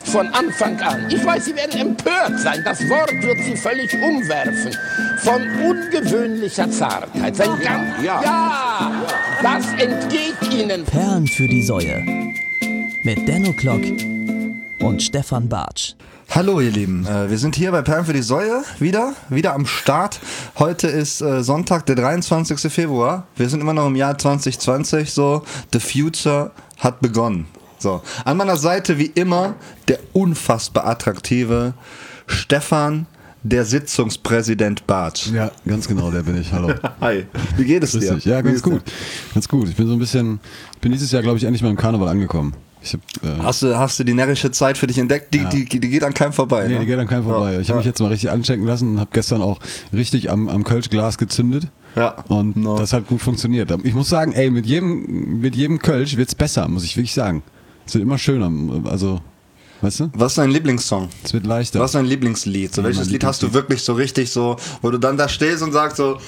von Anfang an. Ich weiß, Sie werden empört sein. Das Wort wird Sie völlig umwerfen. Von ungewöhnlicher Zartheit. Sein ja, das entgeht Ihnen. Perlen für die Säue. Mit Denno Klock und Stefan Bartsch. Hallo ihr Lieben, wir sind hier bei Perlen für die Säue, wieder am Start. Heute ist Sonntag, der 23. Februar. Wir sind immer noch im Jahr 2020, so, the future hat begonnen. So, an meiner Seite wie immer der unfassbar attraktive Stefan, der Sitzungspräsident Bartsch. Ja, ganz genau, der bin ich, hallo. Hi, wie geht es dir? Ja, ganz gut, Ich bin dieses Jahr, glaube ich, endlich mal im Karneval angekommen. Hast du die närrische Zeit für dich entdeckt? Die geht an keinem vorbei. Nee, ne? die geht an keinem vorbei. Ich habe mich jetzt mal richtig anstecken lassen und habe gestern auch richtig am Kölschglas gezündet. Ja. Und das hat gut funktioniert. Ich muss sagen, ey, mit jedem Kölsch wird's besser, muss ich wirklich sagen. Es wird immer schöner, also, weißt du? Was ist dein Lieblingssong? Es wird leichter. Was ist dein Lieblingslied? So, welches Lied hast du wirklich so richtig so, wo du dann da stehst und sagst so,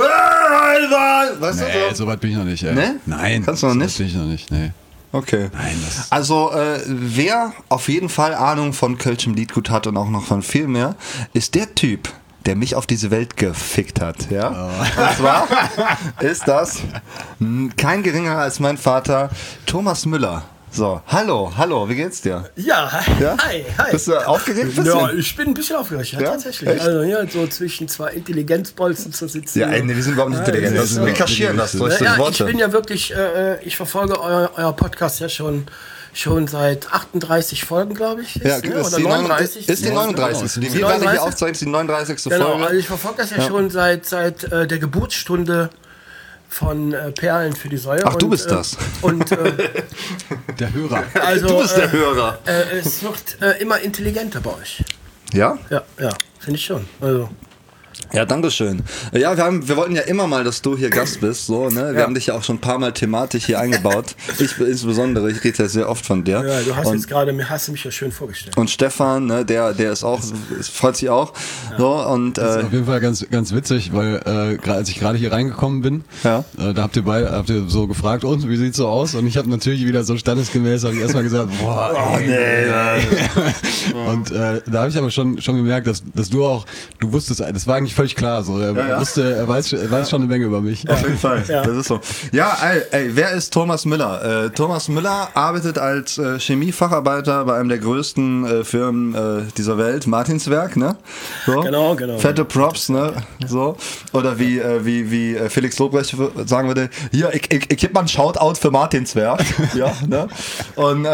weißt du so? So weit bin ich noch nicht, ey. Nee? Nein. Kannst du noch nicht? So weit bin ich noch nicht, nee. Okay. Nein, also wer auf jeden Fall Ahnung von Kölschem Liedgut hat und auch noch von viel mehr, ist der Typ, der mich auf diese Welt gefickt hat. Ja? Oh. Und zwar ist das kein geringerer als mein Vater, Thomas Müller. So, hallo, wie geht's dir? Ja, hi. Bist du aufgeregt? Ja, ich bin ein bisschen aufgeregt, ja, tatsächlich. Echt? Also hier so zwischen zwei Intelligenzbolzen zu sitzen. Ja, nee, wir sind überhaupt nicht intelligent. Wir kaschieren das durch Worte. Ich bin ja wirklich, ich verfolge euer Podcast ja schon seit 38 Folgen, glaube ich. Ja, ne? Oder 39. Ist die 39. Die wir werden hier aufzeichnen, ist die 39. Folge. Genau, also ich verfolge das ja schon seit der Geburtsstunde von Perlen für die Säue. Ach, du bist das. Und der Hörer. Also, du bist der Hörer. Es wird immer intelligenter bei euch. Ja? Ja, finde ich schon. Also. Ja, danke schön. Ja, wir wollten ja immer mal, dass du hier Gast bist, so, ne? Wir haben dich ja auch schon ein paar Mal thematisch hier eingebaut. Ich insbesondere, ich rede ja sehr oft von dir. Ja, du hast mich ja schön vorgestellt. Und Stefan, ne, der ist auch, freut sich auch. Ja. So, und, das ist auf jeden Fall ganz, ganz witzig, weil als ich gerade hier reingekommen bin, da habt ihr so gefragt, und wie sieht's so aus? Und ich habe natürlich wieder so standesgemäß, habe ich erstmal gesagt, boah, Und da habe ich aber schon gemerkt, dass du wusstest, das war eigentlich völlig klar, so. Er weiß schon eine Menge über mich. Auf jeden Fall, das ist so. Ja, ey, wer ist Thomas Müller? Thomas Müller arbeitet als Chemiefacharbeiter bei einem der größten Firmen dieser Welt, Martinswerk, ne? So. Genau. Fette Props, ne? So. Oder wie Felix Lobrecht sagen würde, hier, ich gebe mal einen Shoutout für Martinswerk. Ja, ne? Und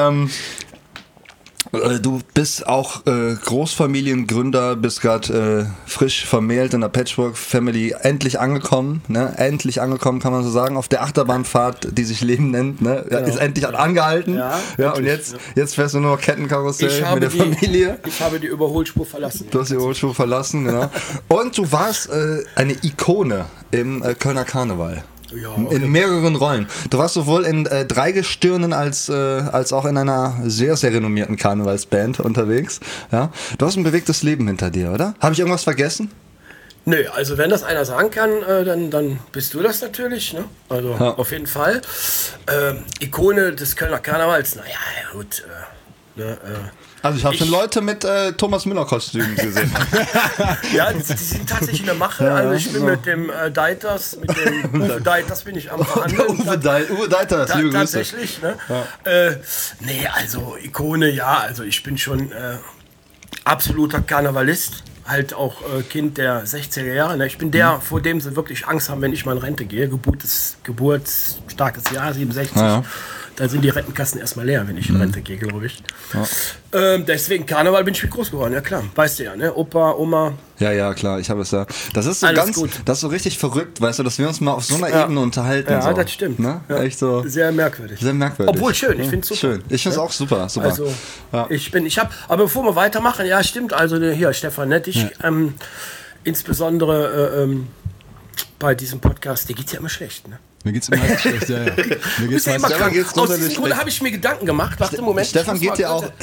du bist auch Großfamiliengründer, bist gerade frisch vermählt in der Patchwork-Family, endlich angekommen, ne? Endlich angekommen, kann man so sagen, auf der Achterbahnfahrt, die sich Leben nennt, ne? Genau. Ist endlich angehalten. Ja, und jetzt fährst du nur noch Kettenkarussell mit der Familie. Ich habe die Überholspur verlassen. Du hast die Überholspur verlassen, genau. Und du warst eine Ikone im Kölner Karneval. Ja, okay. In mehreren Rollen. Du warst sowohl in Dreigestirnen als auch in einer sehr, sehr renommierten Karnevalsband unterwegs. Ja? Du hast ein bewegtes Leben hinter dir, oder? Habe ich irgendwas vergessen? Nö, also wenn das einer sagen kann, dann bist du das natürlich. Ne? Also auf jeden Fall. Ikone des Kölner Karnevals, naja, gut. Also ich habe schon Leute mit Thomas Müller Kostümen gesehen. Ja, die sind tatsächlich in der Mache. Also ich bin mit dem Deiters, Uwe Deiters bin ich am Verhandeln. Uwe Deiters, tatsächlich. Ne? Ja. Nee, also Ikone, ja. Also ich bin schon absoluter Karnevalist. Halt auch Kind der 60er Jahre. Ne? Ich bin der, vor dem sie wirklich Angst haben, wenn ich mal in Rente gehe. Geburtsstarkes Jahr, 67. Ja. Da sind die Rentenkassen erstmal leer, wenn ich in Rente gehe, glaube ich. Ja. Deswegen Karneval bin ich mit groß geworden, ja klar. Weißt du ja, ne? Opa, Oma. Ja, klar, ich habe es ja. Das ist so das ist so richtig verrückt, weißt du, dass wir uns mal auf so einer Ebene unterhalten. Ja, so. Das stimmt. Ne? Ja. Echt so. Sehr merkwürdig. Obwohl schön, ich finde es super. Schön. Ich finde es auch super. Also, aber bevor wir weitermachen, ja, stimmt, also hier, Stefan, ne, insbesondere bei diesem Podcast, dir geht's ja immer schlecht, ne? Mir geht's immer schlecht, ja. Mir geht's immer krank. Aus diesem Grund habe ich mir Gedanken gemacht. Warte, Moment. Stefan geht ja auch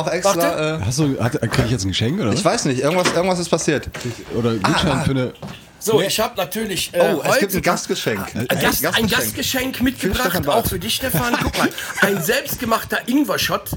extra. Krieg ich jetzt ein Geschenk, oder? Ich weiß nicht, irgendwas ist passiert. Oder Gutschein für eine... So, ich habe natürlich es gibt ein Gastgeschenk. Ein Gastgeschenk mitgebracht, auch für dich, Stefan. Guck mal, ein selbstgemachter Ingwer-Shot.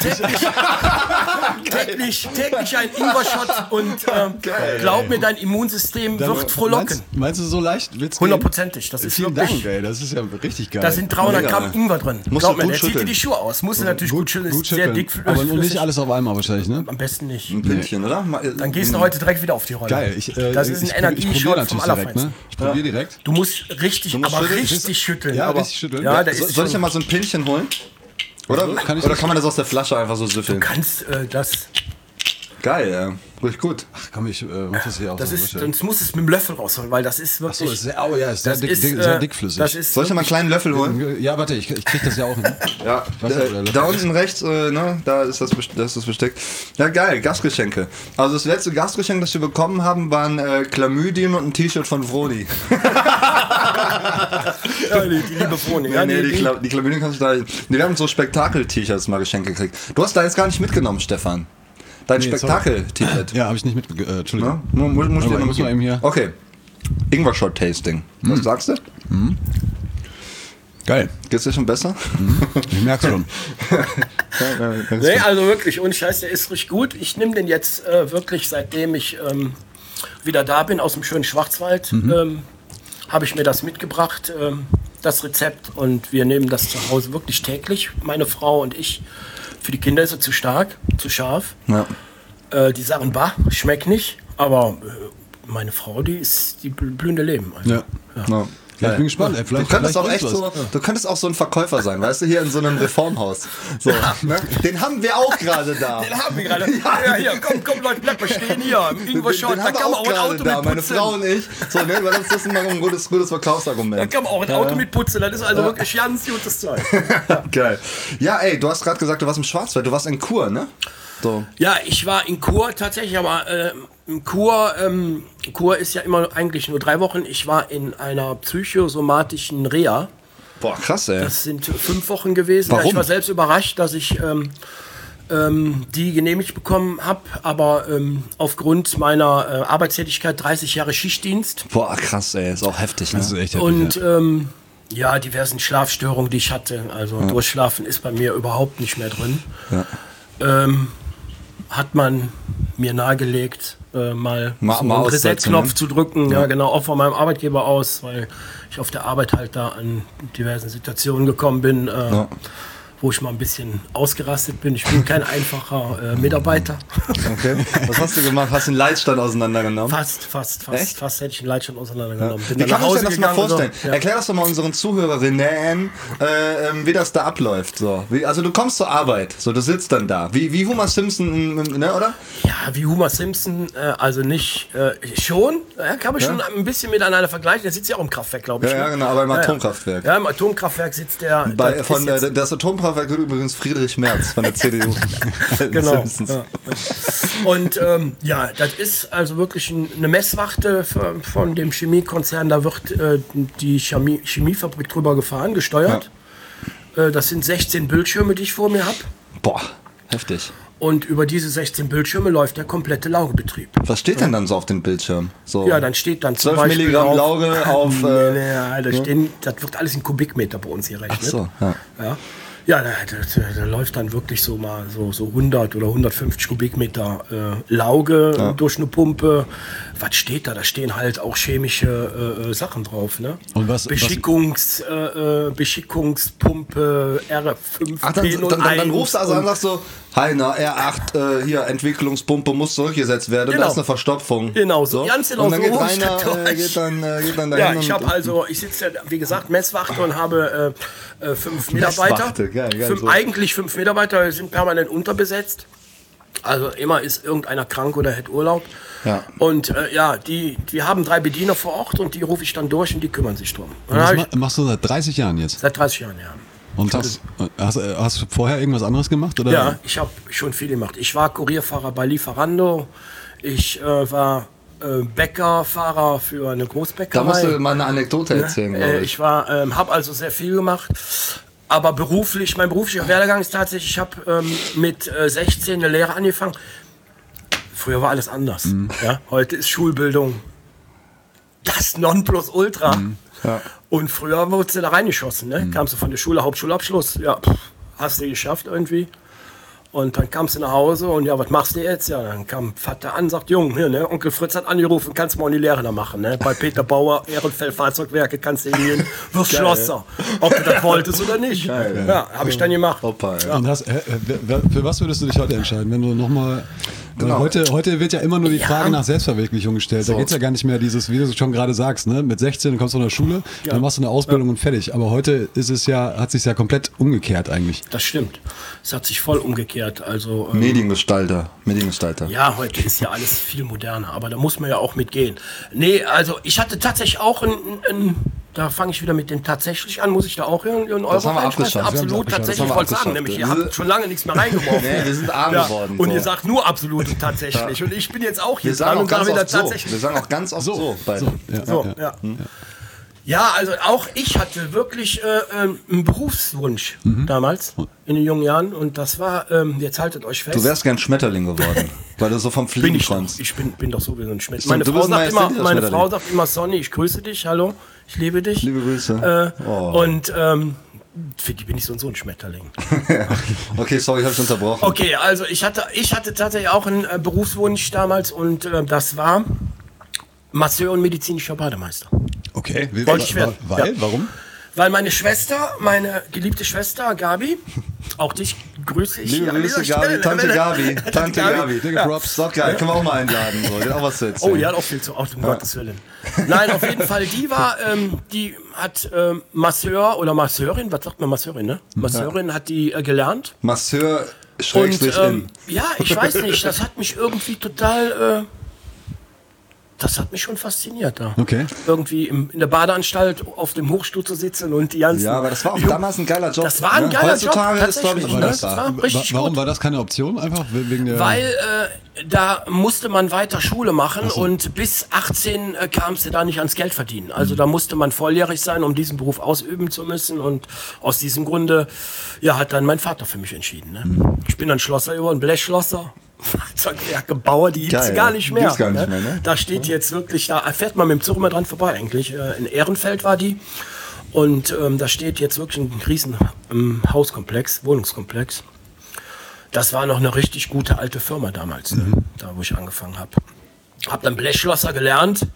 Täglich ein Ingwer-Shot und glaub mir, dein Immunsystem wird frohlocken. Meinst du, so leicht wird's 100%ig. Das ist Vielen wirklich, Dank, ey. Das ist ja richtig geil. da sind 300 Gramm Ingwer drin. Musst Glaub du mir, gut der zieht dir schütteln. die Schuhe aus. Musst du natürlich gut schütteln. Ist sehr dick Aber und nicht flüssig. alles auf einmal wahrscheinlich, ne? Am besten nicht. Ein Pünktchen, oder? Dann gehst du heute direkt wieder auf die Rolle. Geil. Das ist ein Energieshot vom Allerfeinsten. Ich probiere direkt. Du musst richtig schütteln. Ja, aber, richtig schütteln. Ja, der ist Soll ich dir mal so ein Pinchen holen? Oder kann man das aus der Flasche einfach so süffeln? Du kannst das. Geil, ja. Richtig gut. Ach komm, ich mach das hier auch Das so. ist, sonst muss es mit dem Löffel rausholen, weil das ist wirklich. Achso, ist sehr, ist sehr, das dick, ist, sehr dickflüssig. Das ist Soll ich dir mal einen kleinen Löffel holen? Ja, warte, ich krieg das ja auch hin. Ja, da unten rechts, ne, da ist das Besteck. Ja, geil, Gastgeschenke. Also das letzte Gastgeschenk, das wir bekommen haben, waren Chlamydien und ein T-Shirt von Frodi. ja, die liebe Froni. Ja, die Chlamydien kannst du da... Wir haben so Spektakel-T-Shirts mal geschenkt gekriegt. Du hast da jetzt gar nicht mitgenommen, Stefan. Dein Spektakel-T-Shirt. Ja, habe ich nicht Entschuldigung. Ja, muss ich dir noch muss man eben hier. Okay. Ingwer-Shot-Tasting. Was sagst du? Geil. Geht's dir schon besser? Ich merk's schon. Nee, also wirklich, ohne Scheiß, der ist richtig gut. Ich nehme den jetzt wirklich, seitdem ich wieder da bin, aus dem schönen Schwarzwald, habe ich mir das mitgebracht, das Rezept. Und wir nehmen das zu Hause wirklich täglich, meine Frau und ich. Für die Kinder ist er zu stark, zu scharf. Ja. Die sagen, bah, schmeckt nicht. Aber meine Frau, die blühende Leben. Also, Ja. Ja, ich bin gespannt. Ey, Du könntest auch so ein Verkäufer sein, weißt du, hier in so einem Reformhaus. So, ne? Den haben wir auch gerade da. Den haben wir gerade. Ja, hier, komm Leute, bleibt mal stehen hier. Irgendwo schon, da kann man auch ein Auto mit putzen. Meine Frau und ich. So, ne, weil das ist immer ein gutes Verkaufsargument. Da kann man auch ein Auto mit putzen. Das ist also wirklich ganz gutes Zeug. Geil. Ja, ey, du hast gerade gesagt, du warst im Schwarzwald. Du warst in Chur, ne? So. Ja, ich war in Chur tatsächlich, aber Chur ist ja immer eigentlich nur 3 Wochen. Ich war in einer psychosomatischen Reha. Boah, krass, ey. Das sind 5 Wochen gewesen. Warum? Ja, ich war selbst überrascht, dass ich die genehmigt bekommen habe, aber aufgrund meiner Arbeitstätigkeit 30 Jahre Schichtdienst. Boah, krass, ey. Ist auch heftig, ne? Das ist echt heftig. Und ja, diversen Schlafstörungen, die ich hatte. Also Durchschlafen ist bei mir überhaupt nicht mehr drin. Ja. Hat man mir nahegelegt, mal so einen Reset-Knopf zu drücken. Ja, genau, auch von meinem Arbeitgeber aus, weil ich auf der Arbeit halt da an diversen Situationen gekommen bin, wo ich mal ein bisschen ausgerastet bin. Ich bin kein einfacher Mitarbeiter. Okay. Was hast du gemacht? Hast du einen Leitstand auseinandergenommen? Fast hätte ich einen Leitstand auseinandergenommen. Wie kann man sich das mal vorstellen? So. Ja. Erklär das doch mal unseren Zuhörerinnen, wie das da abläuft. So. Also du kommst zur Arbeit, so, du sitzt dann da. Wie Homer Simpson, ne, oder? Ja, wie Homer Simpson, also nicht, schon, kann man schon ein bisschen miteinander vergleichen. Der sitzt ja auch im Kraftwerk, glaube ich. Ja, genau, aber im Atomkraftwerk. Ja, im Atomkraftwerk sitzt der. Das Atomkraftwerk wird übrigens Friedrich Merz von der CDU. Genau. Ja. Und ja, das ist also wirklich eine Messwarte von dem Chemiekonzern. Da wird die Chemiefabrik drüber gefahren, gesteuert. Ja. Das sind 16 Bildschirme, die ich vor mir habe. Boah, heftig. Und über diese 16 Bildschirme läuft der komplette Laugebetrieb. Was steht denn dann so auf dem Bildschirm? So ja, dann steht dann 12 Milligramm Lauge auf... das wird alles in Kubikmeter bei uns hier rechnet. Ach so, ja. Ja, da läuft dann wirklich so mal so 100 oder 150 Kubikmeter Lauge durch eine Pumpe. Was steht da? Da stehen halt auch chemische Sachen drauf, ne? Und was? Beschickungspumpe R5P01. Dann rufst du also an und sagst so, Heiner, R8, hier, Entwicklungspumpe muss zurückgesetzt werden. Genau. Da ist eine Verstopfung. Genau, so. Ganz genau. Und dann geht dann dahin. Ja, ich sitze ja, wie gesagt, Messwachte und habe 5 Mitarbeiter. Geil, eigentlich 5 Mitarbeiter sind permanent unterbesetzt. Also immer ist irgendeiner krank oder hätte Urlaub. Ja. Und wir haben 3 Bediener vor Ort und die rufe ich dann durch und die kümmern sich drum. Und das machst du seit 30 Jahren jetzt? Seit 30 Jahren, ja. Und hast du vorher irgendwas anderes gemacht? Oder? Ja, ich habe schon viel gemacht. Ich war Kurierfahrer bei Lieferando. Ich war Bäckerfahrer für eine Großbäckerei. Da musst du mal eine Anekdote erzählen, glaube ich. Ich habe also sehr viel gemacht. Aber mein beruflicher Werdegang ist tatsächlich, ich habe mit 16 eine Lehre angefangen. Früher war alles anders. Ja? Heute ist Schulbildung das Nonplusultra. Ja. Und früher wurdest du da reingeschossen, ne? Kamst du von der Schule, Hauptschulabschluss, ja, hast du geschafft irgendwie. Und dann kamst du nach Hause und ja, was machst du jetzt? Ja, dann kam Vater an, sagt, Junge, hier, ne, Onkel Fritz hat angerufen, kannst du mal die Lehre da machen, ne? Bei Peter Bauer, Ehrenfeld Fahrzeugwerke, kannst du hingehen, wirst Schlosser. Ob du das wolltest oder nicht. Geil, ja, habe ich dann gemacht. Opa, ja. Und für was würdest du dich heute entscheiden, wenn du nochmal... Genau. Heute wird ja immer nur die Frage nach Selbstverwirklichung gestellt. So. Da geht es ja gar nicht mehr dieses, wie du schon gerade sagst, ne? Mit 16 kommst du von der Schule, dann machst du eine Ausbildung und fertig. Aber heute ist es ja, hat sich ja komplett umgekehrt eigentlich. Das stimmt. Es hat sich voll umgekehrt. Also, Mediengestalter. Ja, heute ist ja alles viel moderner, aber da muss man ja auch mitgehen. Nee, also ich hatte tatsächlich auch da fange ich wieder mit dem tatsächlich an, muss ich da auch in Euro das haben wir abgeschafft. Absolut, tatsächlich, ich wollte sagen, nämlich ihr habt schon lange nichts mehr reingeworfen. Nee, wir sind arm geworden. Und ihr sagt nur absolut und tatsächlich. Und ich bin jetzt auch hier dran und sage wieder tatsächlich. Wir sagen auch ganz oft so. Ja, also auch ich hatte wirklich einen Berufswunsch damals, in den jungen Jahren. Und das war, jetzt haltet euch fest. Du wärst gern Schmetterling geworden, weil du so vom Fliegen kommst. Ich bin doch sowieso ein Schmetterling. Meine Frau sagt immer, Sonny, ich grüße dich, hallo, ich liebe dich. Liebe Grüße. Und für die bin ich so ein Schmetterling. Okay, sorry, ich habe schon unterbrochen. Okay, also ich hatte tatsächlich auch einen Berufswunsch damals und das war Masseur und medizinischer Bademeister. Okay, wollte ich werden. Warum? Weil meine Schwester, meine geliebte Schwester Gabi, auch dich grüße ich. Liebe Grüße, Gabi, Tante Gabi. Ja. Props, doch geil, können wir auch mal einladen. So. Die hat auch was zu erzählen. Oh, die hat auch viel zu um Gottes Willen. Nein, auf jeden Fall, die hat Masseur oder Masseurin, was sagt man Masseurin, ne? Masseurin hat die gelernt. Masseur Schrägstrich in. Ja, ich weiß nicht, das hat mich irgendwie total... Das hat mich schon fasziniert da. Okay. Irgendwie in der Badeanstalt auf dem Hochstuhl zu sitzen und die ganzen... Ja, aber das war auch damals ein geiler Job. Das war ein geiler Heutzutage Job. Ist, glaube ich, das war richtig Warum gut. war das keine Option? Einfach wegen der... Weil da musste man weiter Schule machen und bis 18 kamst du da nicht ans Geld verdienen. Also da musste man volljährig sein, um diesen Beruf ausüben zu müssen. Und aus diesem Grunde hat dann mein Vater für mich entschieden. Ne? Ich bin dann Schlosser geworden, Blechschlosser. Fahrzeugwerkebauer, die gibt es gar nicht mehr. Gar nicht mehr, ne? Da steht jetzt wirklich, da fährt man mit dem Zug immer dran vorbei eigentlich. In Ehrenfeld war die. Und da steht jetzt wirklich ein riesen Hauskomplex, Wohnungskomplex. Das war noch eine richtig gute alte Firma damals, da wo ich angefangen habe. Hab dann Blechschlosser gelernt.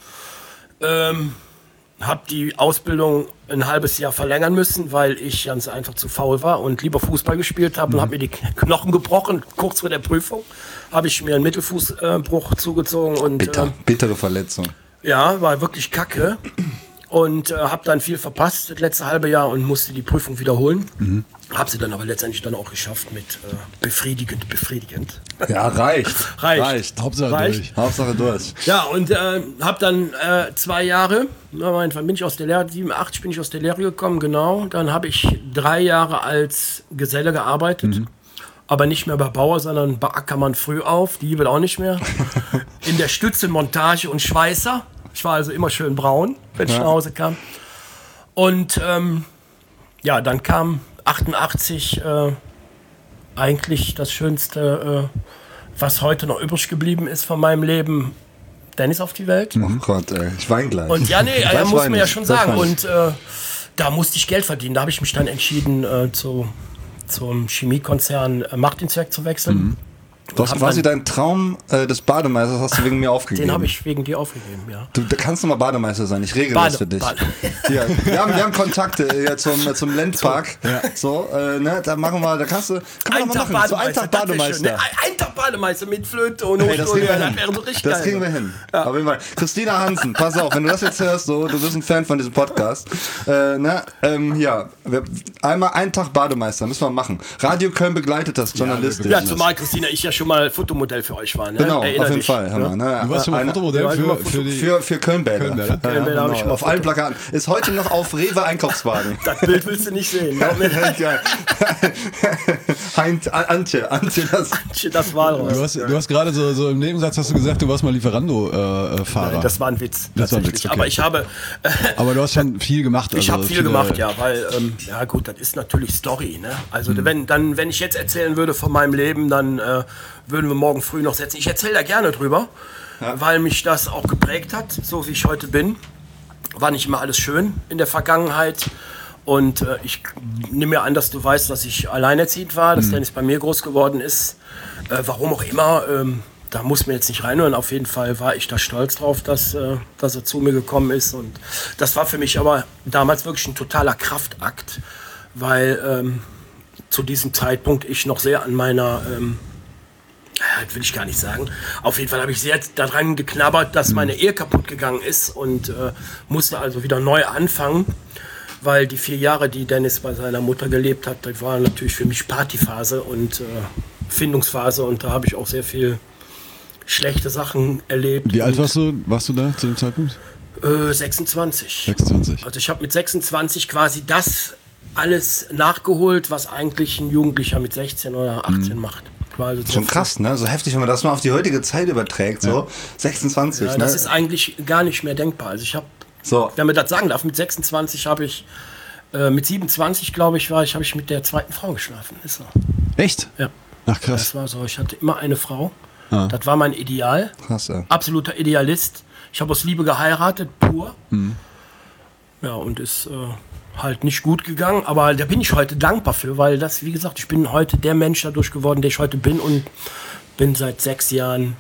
Habe die Ausbildung ein halbes Jahr verlängern müssen, weil ich ganz einfach zu faul war und lieber Fußball gespielt habe und habe mir die Knochen gebrochen. Kurz vor der Prüfung habe ich mir einen Mittelfußbruch zugezogen. Und, bittere Verletzung. Ja, war wirklich kacke. Und habe dann viel verpasst, das letzte halbe Jahr, und musste die Prüfung wiederholen. Habe sie dann aber letztendlich dann auch geschafft mit befriedigend. Ja, reicht. Hauptsache durch. Ja, und habe dann 2 Jahre, dann bin ich aus der Lehre, 87 bin ich aus der Lehre gekommen, genau. Dann habe ich 3 Jahre als Geselle gearbeitet. Aber nicht mehr bei Bauer, sondern bei Ackermann Frühauf, die will auch nicht mehr. In der Stütze, Montage und Schweißer. Ich war also immer schön braun, wenn ich nach Hause kam. Und dann kam 88 eigentlich das Schönste, was heute noch übrig geblieben ist von meinem Leben, Dennis auf die Welt. Oh Gott, ey, ich weine gleich. Und muss man ja schon sagen. Und da musste ich Geld verdienen. Da habe ich mich dann entschieden, zum Chemiekonzern Martinswerk zu wechseln. Du hast quasi deinen Traum des Bademeisters hast du wegen mir aufgegeben. Den habe ich wegen dir aufgegeben, ja. Du kannst doch mal Bademeister sein, ich regel das für dich. Ja, wir haben Kontakte zum Lendpark. So, da machen wir, da kannst du einen Tag machen. So Bademeister. Ein Tag Bademeister mit Flöte und Hochstuhl. Das wäre so richtig geil. Das kriegen wir hin. Ja. Auf jeden Fall. Christina Hansen, pass auf, wenn du das jetzt hörst, du bist ein Fan von diesem Podcast. Einmal einen Tag Bademeister, müssen wir machen. Radio Köln begleitet das journalistisch. Ja, zumal Christina, ich ja schon mal Fotomodell für euch war. Ne? Genau, auf jeden Fall. Du warst schon mal Fotomodell für Köln-Bäder. Köln-Bäder habe ich schon auf allen Plakaten. Ist heute noch auf Rewe Einkaufswagen. Das Bild willst du nicht sehen. Antje, das Walross. Du hast gerade so im Nebensatz hast du gesagt, du warst mal Lieferando-Fahrer. Nein, das war ein Witz. Das war ein Witz, okay. Aber ich habe... aber du hast schon viel gemacht. Ich habe viel gemacht, ja, weil, gut, das ist natürlich Story, ne? Also wenn ich jetzt erzählen würde von meinem Leben, dann würden wir morgen früh noch setzen. Ich erzähle da gerne drüber, weil mich das auch geprägt hat, so wie ich heute bin. war nicht immer alles schön in der Vergangenheit. Und ich nehme mir an, dass du weißt, dass ich alleinerziehend war, dass Dennis bei mir groß geworden ist. Warum auch immer, da muss man jetzt nicht reinhören. Auf jeden Fall war ich da stolz drauf, dass er zu mir gekommen ist. Und das war für mich aber damals wirklich ein totaler Kraftakt, weil zu diesem Zeitpunkt ich noch sehr an meiner... das will ich gar nicht sagen. Auf jeden Fall habe ich sehr daran geknabbert, dass meine Ehe kaputt gegangen ist und musste also wieder neu anfangen, weil die 4 Jahre, die Dennis bei seiner Mutter gelebt hat, das war natürlich für mich Partyphase und Findungsphase und da habe ich auch sehr viel schlechte Sachen erlebt. Wie alt warst du da zu dem Zeitpunkt? 26. 26. Also ich habe mit 26 quasi das alles nachgeholt, was eigentlich ein Jugendlicher mit 16 oder 18 macht. Also Schon krass, ne? So heftig, wenn man das mal auf die heutige Zeit überträgt, so 26, ja, ne? das ist eigentlich gar nicht mehr denkbar. Also ich habe, wenn man das sagen darf, mit 26 habe ich, mit 27 glaube ich, habe ich mit der zweiten Frau geschlafen. Ist so. Echt? Ja. Ach krass. Das war so, ich hatte immer eine Frau. Das war mein Ideal. Krass, ja. Absoluter Idealist. Ich habe aus Liebe geheiratet, pur. Ja, und ist halt nicht gut gegangen, aber da bin ich heute dankbar für, weil das, wie gesagt, ich bin heute der Mensch dadurch geworden, der ich heute bin und bin seit 6 Jahren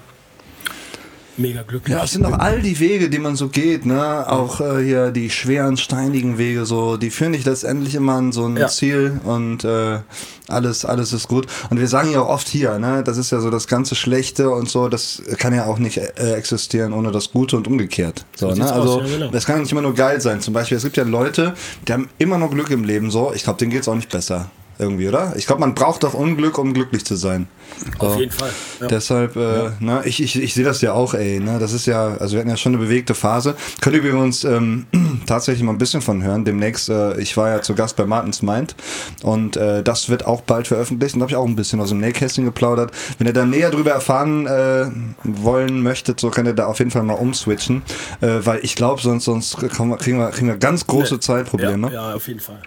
mega glücklich. Ja, es sind auch all die Wege, die man so geht, ne? Auch hier die schweren, steinigen Wege, so, die führen dich letztendlich immer an so ein Ziel und alles ist gut. Und wir sagen ja auch oft hier, ne? Das ist ja so das ganze Schlechte und so, das kann ja auch nicht existieren ohne das Gute und umgekehrt. So, ne? Also das kann nicht immer nur geil sein. Zum Beispiel, es gibt ja Leute, die haben immer noch Glück im Leben, so. Ich glaube, denen geht's auch nicht besser. Irgendwie, oder? Ich glaube, man braucht doch Unglück, um glücklich zu sein. Auf jeden Fall. Ja. Deshalb, ne, ich sehe das ja auch, ne, das ist ja, also wir hatten ja schon eine bewegte Phase. Könnt ihr übrigens tatsächlich mal ein bisschen von hören. Demnächst, ich war ja zu Gast bei Martins Mind und das wird auch bald veröffentlicht und da habe ich auch ein bisschen aus dem Nähkästchen geplaudert. Wenn ihr da näher drüber erfahren wollen möchtet, so könnt ihr da auf jeden Fall mal umswitchen, weil ich glaube, sonst kriegen wir ganz große Zeitprobleme. Ja, auf jeden Fall.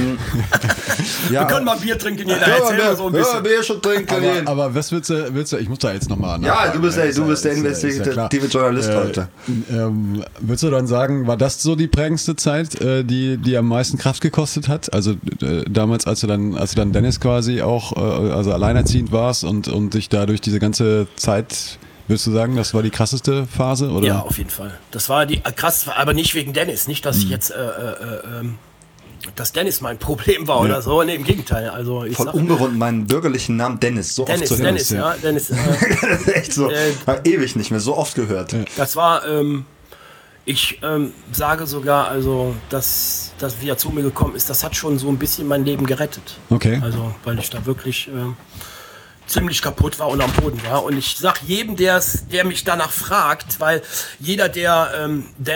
Ja, wir können mal Bier trinken, jeder erzähl mal so ein bisschen. Bier schon trinken. Aber was willst du, ich muss da jetzt nochmal Ja, du bist der investigative Journalist heute. Würdest du dann sagen, war das so die prägendste Zeit, die am meisten Kraft gekostet hat? Also damals, als du dann Dennis quasi auch also alleinerziehend warst und dich dadurch diese ganze Zeit... Würdest du sagen, das war die krasseste Phase? Oder? Ja, auf jeden Fall. Das war die krasseste, aber nicht wegen Dennis. Nicht, dass ich jetzt... dass Dennis mein Problem war oder so. Nee, im Gegenteil. Also ich voll unbewohnt meinen bürgerlichen Namen Dennis. So oft zu hören. Dennis. Das ist echt so. Ewig nicht mehr, so oft gehört. Das war, ich sage sogar, also, dass wie er zu mir gekommen ist, das hat schon so ein bisschen mein Leben gerettet. Okay. Also, weil ich da wirklich ziemlich kaputt war und am Boden war. Und ich sag jedem, der mich danach fragt, weil jeder, der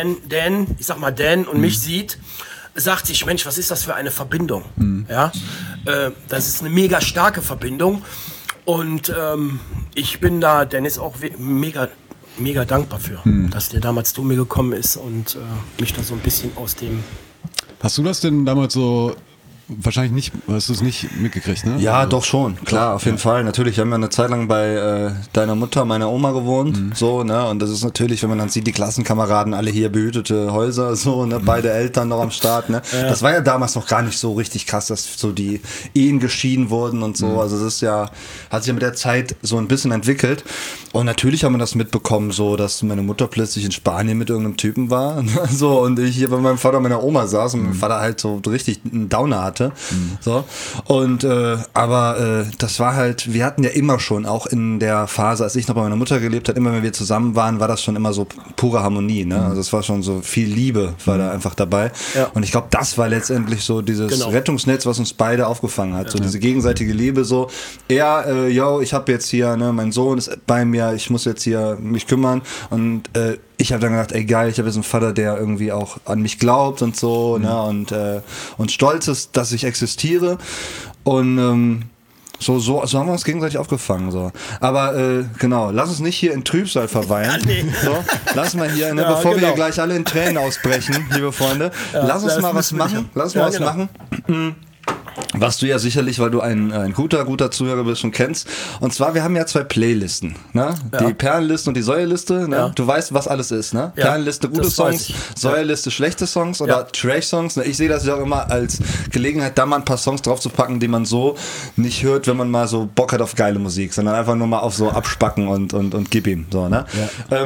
Dan und mich sieht, sagt sich, Mensch, was ist das für eine Verbindung? Ja, das ist eine mega starke Verbindung und ich bin da Dennis auch mega dankbar für, dass der damals zu mir gekommen ist und mich da so ein bisschen aus dem... Hast du das denn damals so... Wahrscheinlich nicht, hast du es nicht mitgekriegt, ne? Ja, also, doch schon, klar, auf jeden Fall. Natürlich, wir haben ja eine Zeit lang bei deiner Mutter, meiner Oma gewohnt, so, ne? Und das ist natürlich, wenn man dann sieht, die Klassenkameraden, alle hier behütete Häuser, so, ne? Beide Eltern noch am Start, ne? Ja. Das war ja damals noch gar nicht so richtig krass, dass so die Ehen geschieden wurden und so. Also das ist ja, hat sich ja mit der Zeit so ein bisschen entwickelt. Und natürlich haben wir das mitbekommen, so, dass meine Mutter plötzlich in Spanien mit irgendeinem Typen war, so, und ich hier bei meinem Vater und meiner Oma saß und mein Vater halt so richtig einen Downer hatte. So. Und aber das war halt, wir hatten ja immer schon, auch in der Phase, als ich noch bei meiner Mutter gelebt habe, immer wenn wir zusammen waren, war das schon immer so pure Harmonie, ne? Also es war schon so viel Liebe, war da einfach dabei. Ja. Und ich glaube, das war letztendlich so dieses Rettungsnetz, was uns beide aufgefangen hat. So diese gegenseitige Liebe, so, ich habe jetzt hier, ne, mein Sohn ist bei mir, ich muss jetzt hier mich kümmern und ich habe dann gedacht, ey geil, ich habe jetzt einen Vater, der irgendwie auch an mich glaubt und so, ne, und stolz ist, dass ich existiere. Und so haben wir uns gegenseitig aufgefangen. So. Aber genau, lass uns nicht hier in Trübsal verweilen. So, lass mal hier, ne, bevor wir hier gleich alle in Tränen ausbrechen, liebe Freunde. Lass uns mal was machen. Was du ja sicherlich, weil du ein guter Zuhörer bist, schon kennst. Und zwar, wir haben ja 2 Playlisten, ne? Ja. Die Perlenliste und die Säuerliste, ne? Ja. Du weißt, was alles ist, ne? Ja, Perlenliste gute Songs, Säuerliste schlechte Songs oder Trash-Songs. Ne? Ich sehe das ja auch immer als Gelegenheit, da mal ein paar Songs drauf zu packen, die man so nicht hört, wenn man mal so Bock hat auf geile Musik, sondern einfach nur mal auf so abspacken und gib ihm, so, ne? Ja.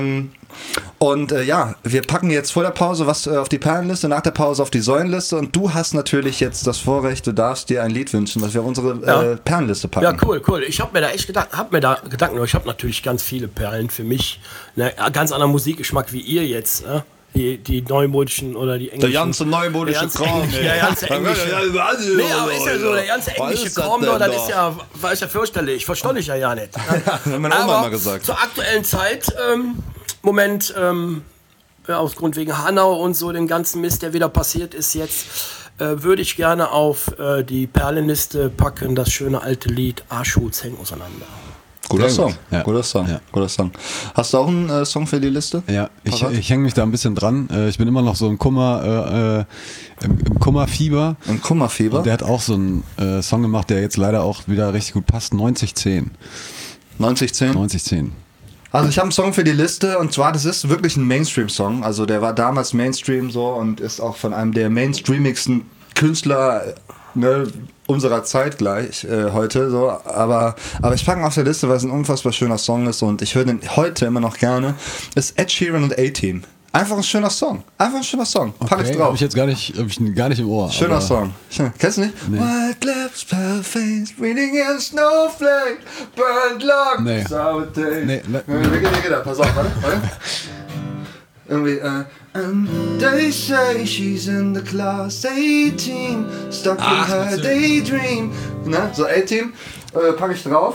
Wir packen jetzt vor der Pause was auf die Perlenliste, nach der Pause auf die Säulenliste und du hast natürlich jetzt das Vorrecht, du darfst dir ein Lied wünschen, was wir auf unsere Perlenliste packen. Ja, cool. Ich habe mir da echt Gedanken, ich habe natürlich ganz viele Perlen für mich, ne, ganz anderen Musikgeschmack wie ihr jetzt, ne? Die neumodischen oder die englischen. Der ganze neumodische Kram. Der ganze englische. Nee, aber ist ja so, der ganze englische Kram, das ist ja fürchterlich. Ich verstehe ich ja nicht. Hat meine Oma mal gesagt. Zur aktuellen Zeit, Moment, aus Grund wegen Hanau und so, den ganzen Mist, der wieder passiert ist jetzt, würde ich gerne auf die Perlenliste packen, das schöne alte Lied Arschhuts hängen auseinander. Guter Song. Guter Song. Hast du auch einen Song für die Liste? Ja, ich hänge mich da ein bisschen dran. Ich bin immer noch so im Kummerfieber. Im Kummerfieber. Und der hat auch so einen Song gemacht, der jetzt leider auch wieder richtig gut passt. 9010. 9010. Also ich habe einen Song für die Liste und zwar, das ist wirklich ein Mainstream-Song. Also der war damals Mainstream so und ist auch von einem der mainstreamigsten Künstler, ne, unserer Zeit gleich heute so, aber ich packe ihn auf der Liste, weil es ein unfassbar schöner Song ist und ich höre den heute immer noch gerne. Ist Ed Sheeran und A-Team. Einfach ein schöner Song. Pack ich drauf. Hab ich gar nicht im Ohr. Schöner Song. Kennst du nicht? Nee. White lips, pale face, reading in snowflake, burnt lung, nee. sour taste. Nee. Pass auf, warte. Irgendwie, and they say she's in the class 18, stuck in her daydream. Ne? So, A-Team, packe ich drauf.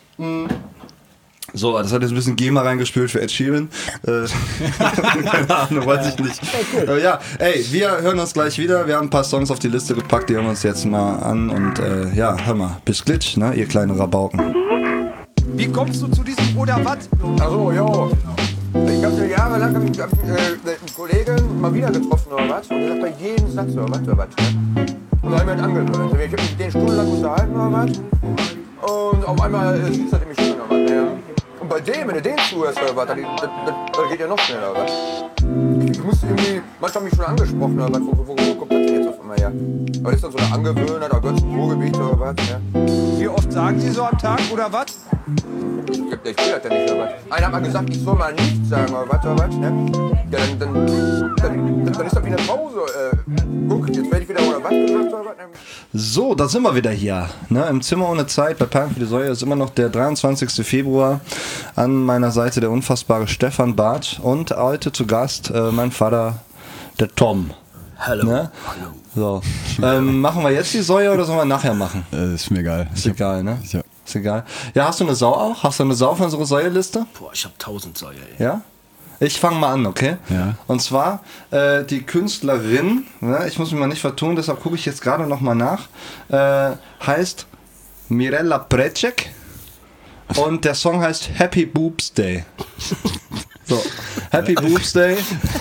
So, das hat jetzt ein bisschen GEMA reingespült für Ed Sheeran. Keine Ahnung, weiß ich nicht. Wir hören uns gleich wieder. Wir haben ein paar Songs auf die Liste gepackt, die hören wir uns jetzt mal an. Und hör mal, bis glitsch, ne, ihr kleinen Rabauken. Wie kommst du zu diesem oder was? Achso, jo. Ich habe jahrelang einen Kollegen mal wieder getroffen oder was. Und er sagt bei jedem Satz oder was. Und dann haben wir ihn angehört. Ich habe mich mit denen stundenlang unterhalten oder was. Und auf einmal schießt er mich schon oder was. Ja. Und bei dem, wenn du den zuhörst oder was, das geht ja noch schneller oder was. Ich muss irgendwie, manchmal mich schon angesprochen oder was. Wo kommt das denn jetzt auf einmal her? Aber das ist dann so eine Angewöhnheit, oder Gott zum Ruhrgebiet oder was. Ja. Wie oft sagen Sie so am Tag oder was? Ich will das ja nicht, oder was? Einer hat mal gesagt, ich soll mal nichts sagen, oder was, ne? Ja, dann ist das wie eine Pause. Guck, jetzt werde ich wieder oder was gesagt, oder was? So, da sind wir wieder hier, ne? Im Zimmer ohne Zeit, bei Perlen für die Säue ist immer noch der 23. Februar. An meiner Seite der unfassbare Stefan Bartsch und heute zu Gast mein Vater, der Tom. Hallo. Ne? Hallo. So. Machen wir jetzt die Säue oder sollen wir nachher machen? Ist mir egal. Ist egal, ne? Ist egal. Ja, hast du eine Sau auch? Hast du eine Sau auf unserer Säueliste? Boah, ich habe 1000 Säue, ey. Ja? Ich fange mal an, okay? Ja. Und zwar die Künstlerin, ne, ich muss mich mal nicht vertun, deshalb gucke ich jetzt gerade nochmal nach, heißt Mirella Precek und der Song heißt Happy Boobs Day. So, Happy Boobs Day.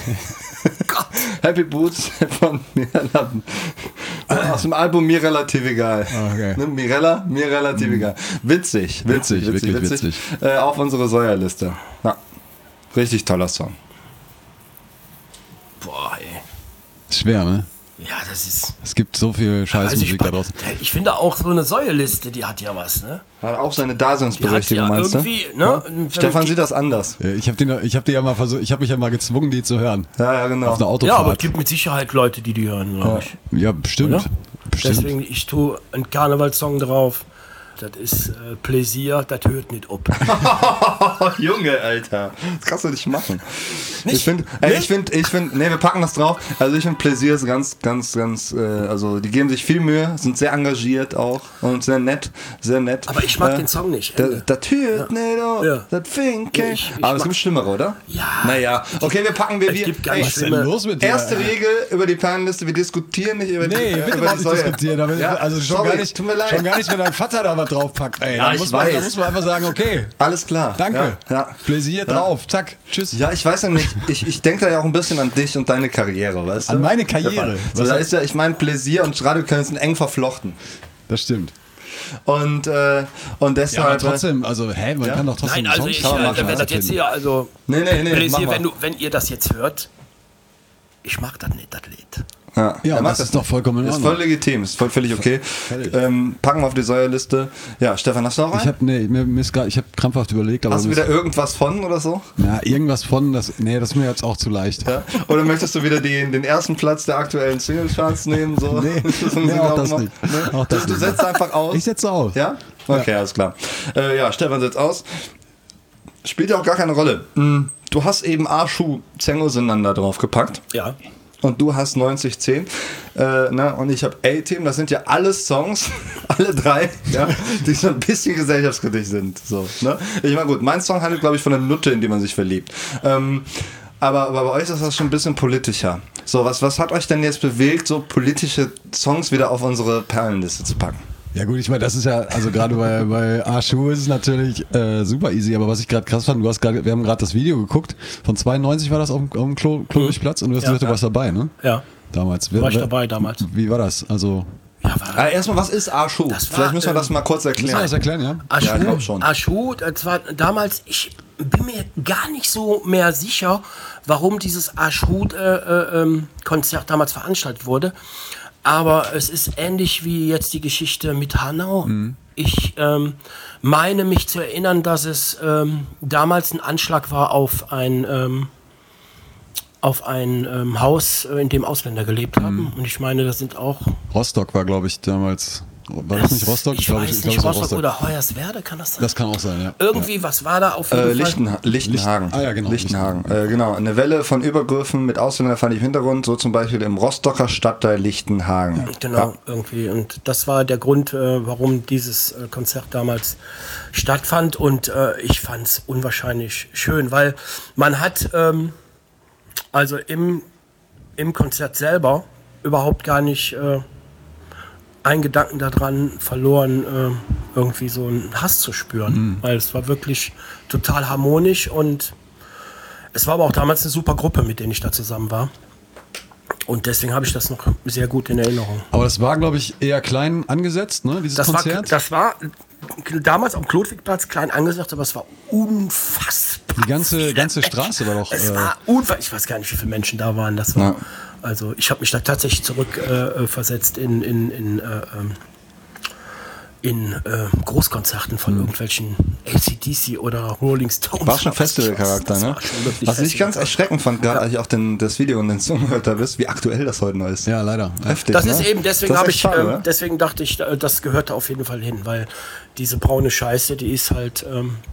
Happy Boots von Mirella. Aus dem Album Mir relativ egal. Okay. Ne, mir relativ egal. Witzig. Auf unsere Säuerliste. Ja. Richtig toller Song. Boah, ey. Schwer, ne? Ja, das ist... Es gibt so viel Scheißmusik da draußen. Ich finde auch so eine Säuerliste, die hat ja was, ne? Hat auch seine Daseinsberechtigung, die hat ja meinst du? irgendwie, ne? Ja? Stefan sieht das anders. Ich habe die ja mal versucht, ich habe mich ja mal gezwungen, die zu hören. Ja, genau. Auf einer Autofahrt. Ja, aber es gibt mit Sicherheit Leute, die hören, glaube ich. Ja, bestimmt. Oder? Deswegen, ich tue einen Karnevalssong drauf. Das ist Pläsier, das hört nicht ab. Junge, Alter. Das kannst du nicht machen. Nicht? Ich finde, wir packen das drauf. Also ich finde Pläsier ist ganz, also die geben sich viel Mühe, sind sehr engagiert auch und sehr nett. Aber ich mag den Song nicht. Das hört nicht ab, das Finke. Aber es gibt Schlimmere, oder? Ja. Naja, okay, wir packen wir Es gibt gar ey, nicht Was ist denn los mit dir? erste Regel über die Perlenliste, wir diskutieren nicht über Nee, bitte über mal die nicht Säue. diskutieren. Aber Ja? also schon Sorry, gar nicht, tut mir leid. wenn dein Vater da was draufpackt. Ey, Ja, da ich muss weiß. man einfach sagen, okay, Alles klar. danke, Ja. Pläsier drauf, zack, tschüss. Ja, ich weiß ja nicht, ich denke da ja auch ein bisschen an dich und deine Karriere, weißt du? An meine Karriere? So, da ist ja, ich meine, Pläsier und Radioköln sind eng verflochten. Das stimmt. Und Ja, aber deshalb... trotzdem, also, man kann doch trotzdem Nein, also Songs ich, machen. wenn das jetzt hier, also, Nee, mach hier, mal. wenn ihr das jetzt hört, ich mag das nicht, das Lied. Ja, Ja, er macht das ist doch vollkommen in Ist Ordnung. voll legitim, ist völlig okay. Packen wir auf die Säuerliste. Ja, Stefan, hast du noch einen? Ich habe krampfhaft überlegt, aber Hast du wieder irgendwas von oder so? ja, irgendwas von, das ist mir jetzt auch zu leicht. Ja? Oder möchtest du wieder den ersten Platz der aktuellen Singlecharts nehmen? So? Nee, auch das nicht. Auch das Du nicht. setzt einfach aus? Ich setze aus. Ja? Okay, alles klar. Ja, Stefan setzt aus. Spielt ja auch gar keine Rolle. Du hast eben Arschu Zengosenander draufgepackt. Ja. Und du hast 9010. Und ich habe A-Team. Das sind ja alles Songs, alle drei, ja, die so ein bisschen gesellschaftskritisch sind. So, ne? Ich meine, gut, mein Song handelt, glaube ich, von einer Nutte, in die man sich verliebt. Aber bei euch ist das schon ein bisschen politischer. So, was hat euch denn jetzt bewegt, so politische Songs wieder auf unsere Perlenliste zu packen? Ja gut, ich meine, das ist ja, also gerade bei Arschu ist es natürlich super easy, aber was ich gerade krass fand, wir haben gerade das Video geguckt, von 92 war das auf dem Klobigplatz und du hast gesagt, du warst dabei, ne? Ja. Damals. War ich dabei damals. Wie war das? Also, Erstmal, was ist Arschu? Vielleicht müssen wir das mal kurz müssen wir erklären. das erklären, ja? Arschu, Ja, ich glaub schon. Arschu, das war damals, ich bin mir gar nicht so mehr sicher, warum dieses Arschu-Konzert damals veranstaltet wurde. Aber es ist ähnlich wie jetzt die Geschichte mit Hanau. Ich meine mich zu erinnern, dass es damals ein Anschlag war auf ein Haus, in dem Ausländer gelebt haben. Und ich meine, das sind auch... Rostock war, glaube ich, damals. War das nicht Rostock? Ich weiß nicht, Rostock oder Hoyerswerda, kann das sein? Das kann auch sein, ja. Irgendwie, was war da auf jeden Fall? Lichtenhagen. Ah, ja, genau. Lichtenhagen. Genau. Eine Welle von Übergriffen mit Ausländern fand ich im Hintergrund, so zum Beispiel im Rostocker Stadtteil Lichtenhagen. Genau, irgendwie. Und das war der Grund, warum dieses Konzert damals stattfand. Und ich fand es unwahrscheinlich schön, weil man hat also im Konzert selber überhaupt gar nicht einen Gedanken daran verloren, irgendwie so einen Hass zu spüren. Weil es war wirklich total harmonisch und es war aber auch damals eine super Gruppe, mit denen ich da zusammen war. Und deswegen habe ich das noch sehr gut in Erinnerung. Aber das war, glaube ich, eher klein angesetzt, ne, dieses Konzert? Das war damals am Klotwigplatz klein angesagt, aber es war unfassbar. Die ganze Straße war doch... Es war unfassbar. Ich weiß gar nicht, wie viele Menschen da waren. Das war, also ich habe mich da tatsächlich zurückversetzt in Großkonzerten von irgendwelchen AC/DC oder Rolling Stones. War schon Festivalcharakter, ne? Was ich ganz erschreckend fand, gerade als ich auch das Video und den Song gehört habe, ist, wie aktuell das heute noch ist. Ja, leider. Heftig, Das ne? ist eben, deswegen Das ist habe echt ich, schade, ne? deswegen dachte ich, das gehörte auf jeden Fall hin, weil diese braune Scheiße, die ist halt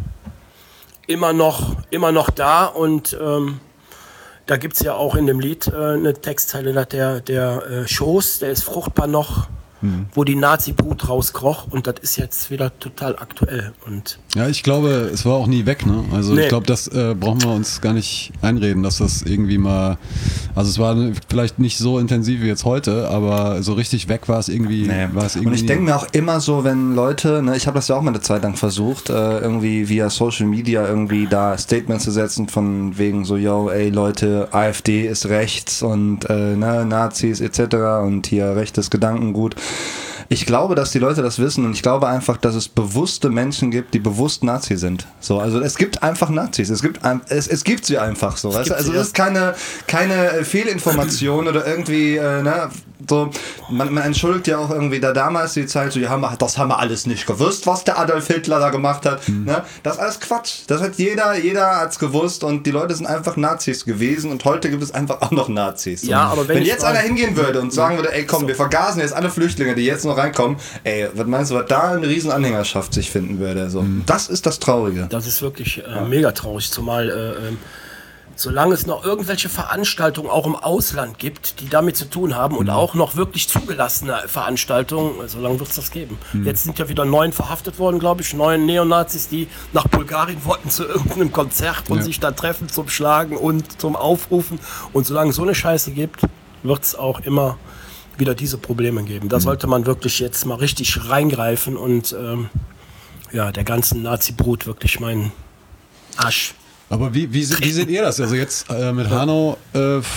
immer noch da und da gibt es ja auch in dem Lied eine Textzeile, dass der Schoß, der ist fruchtbar noch, wo die Nazi-Brut rauskroch und das ist jetzt wieder total aktuell. Und Ja, ich glaube, es war auch nie weg, ne? Also Nee. ich glaube, das brauchen wir uns gar nicht einreden, dass das irgendwie mal, also es war vielleicht nicht so intensiv wie jetzt heute, aber so richtig weg war es irgendwie. Und ich denke mir auch immer so, wenn Leute, ne, ich habe das ja auch mal eine Zeit lang versucht, irgendwie via Social Media irgendwie da Statements zu setzen von wegen so, yo, ey Leute, AfD ist rechts und Nazis etc. und hier rechtes Gedankengut. Ich glaube, dass die Leute das wissen und ich glaube einfach, dass es bewusste Menschen gibt, die bewusst Nazi sind. So, also es gibt einfach Nazis. Es gibt sie einfach so. Weißt du? Also es ist keine Fehlinformation oder irgendwie, so, man entschuldigt ja auch irgendwie da damals die Zeit, so, ja, das haben wir alles nicht gewusst, was der Adolf Hitler da gemacht hat. Ne? Das ist alles Quatsch. Das hat jeder hat's gewusst und die Leute sind einfach Nazis gewesen und heute gibt es einfach auch noch Nazis. So. Ja, aber wenn jetzt einer hingehen würde und sagen würde, ey komm, wir vergasen jetzt alle Flüchtlinge, die jetzt noch reinkommen, ey, was meinst du, was da eine riesen Anhängerschaft sich finden würde? So. Das ist das Traurige. das ist wirklich mega traurig, zumal solange es noch irgendwelche Veranstaltungen auch im Ausland gibt, die damit zu tun haben und auch noch wirklich zugelassene Veranstaltungen, solange wird es das geben. Jetzt sind ja wieder 9 verhaftet worden, glaube ich, 9 Neonazis, die nach Bulgarien wollten zu irgendeinem Konzert und sich da treffen zum Schlagen und zum Aufrufen. Und solange es so eine Scheiße gibt, wird es auch immer wieder diese Probleme geben. Da sollte man wirklich jetzt mal richtig reingreifen und der ganzen Nazi-Brut wirklich meinen Arsch. Aber wie seht ihr das? Also jetzt mit Hanau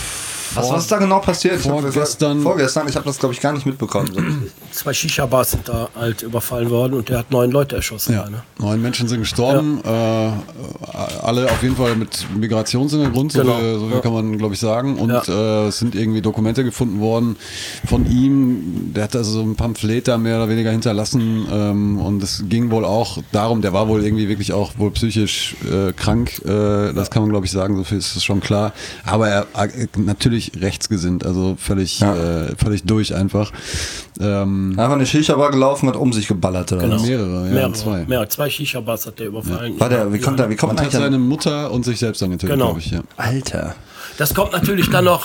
Was ist da genau passiert? Vorgestern, ich habe das, glaube ich, gar nicht mitbekommen. So. 2 Shisha-Bars sind da halt überfallen worden und der hat 9 Leute erschossen. Ja, 9 Menschen sind gestorben, alle auf jeden Fall mit Migrationshintergrund, so viel kann man, glaube ich, sagen. Und es sind irgendwie Dokumente gefunden worden von ihm. Der hat also so ein Pamphlet da mehr oder weniger hinterlassen und es ging wohl auch darum, der war wohl irgendwie wirklich auch wohl psychisch krank, das kann man, glaube ich, sagen, so viel ist es schon klar. Aber er natürlich rechtsgesinnt, also völlig durch einfach. Einfach eine Shisha-Bar gelaufen, hat um sich geballert. Oder? Genau. Mehrere, 2. 2 Shisha-Bars hat der überfallen. Wie kommt man hat eigentlich seine Mutter und sich selbst dann getötet, glaube ich. Ja. Alter. Das kommt natürlich dann noch,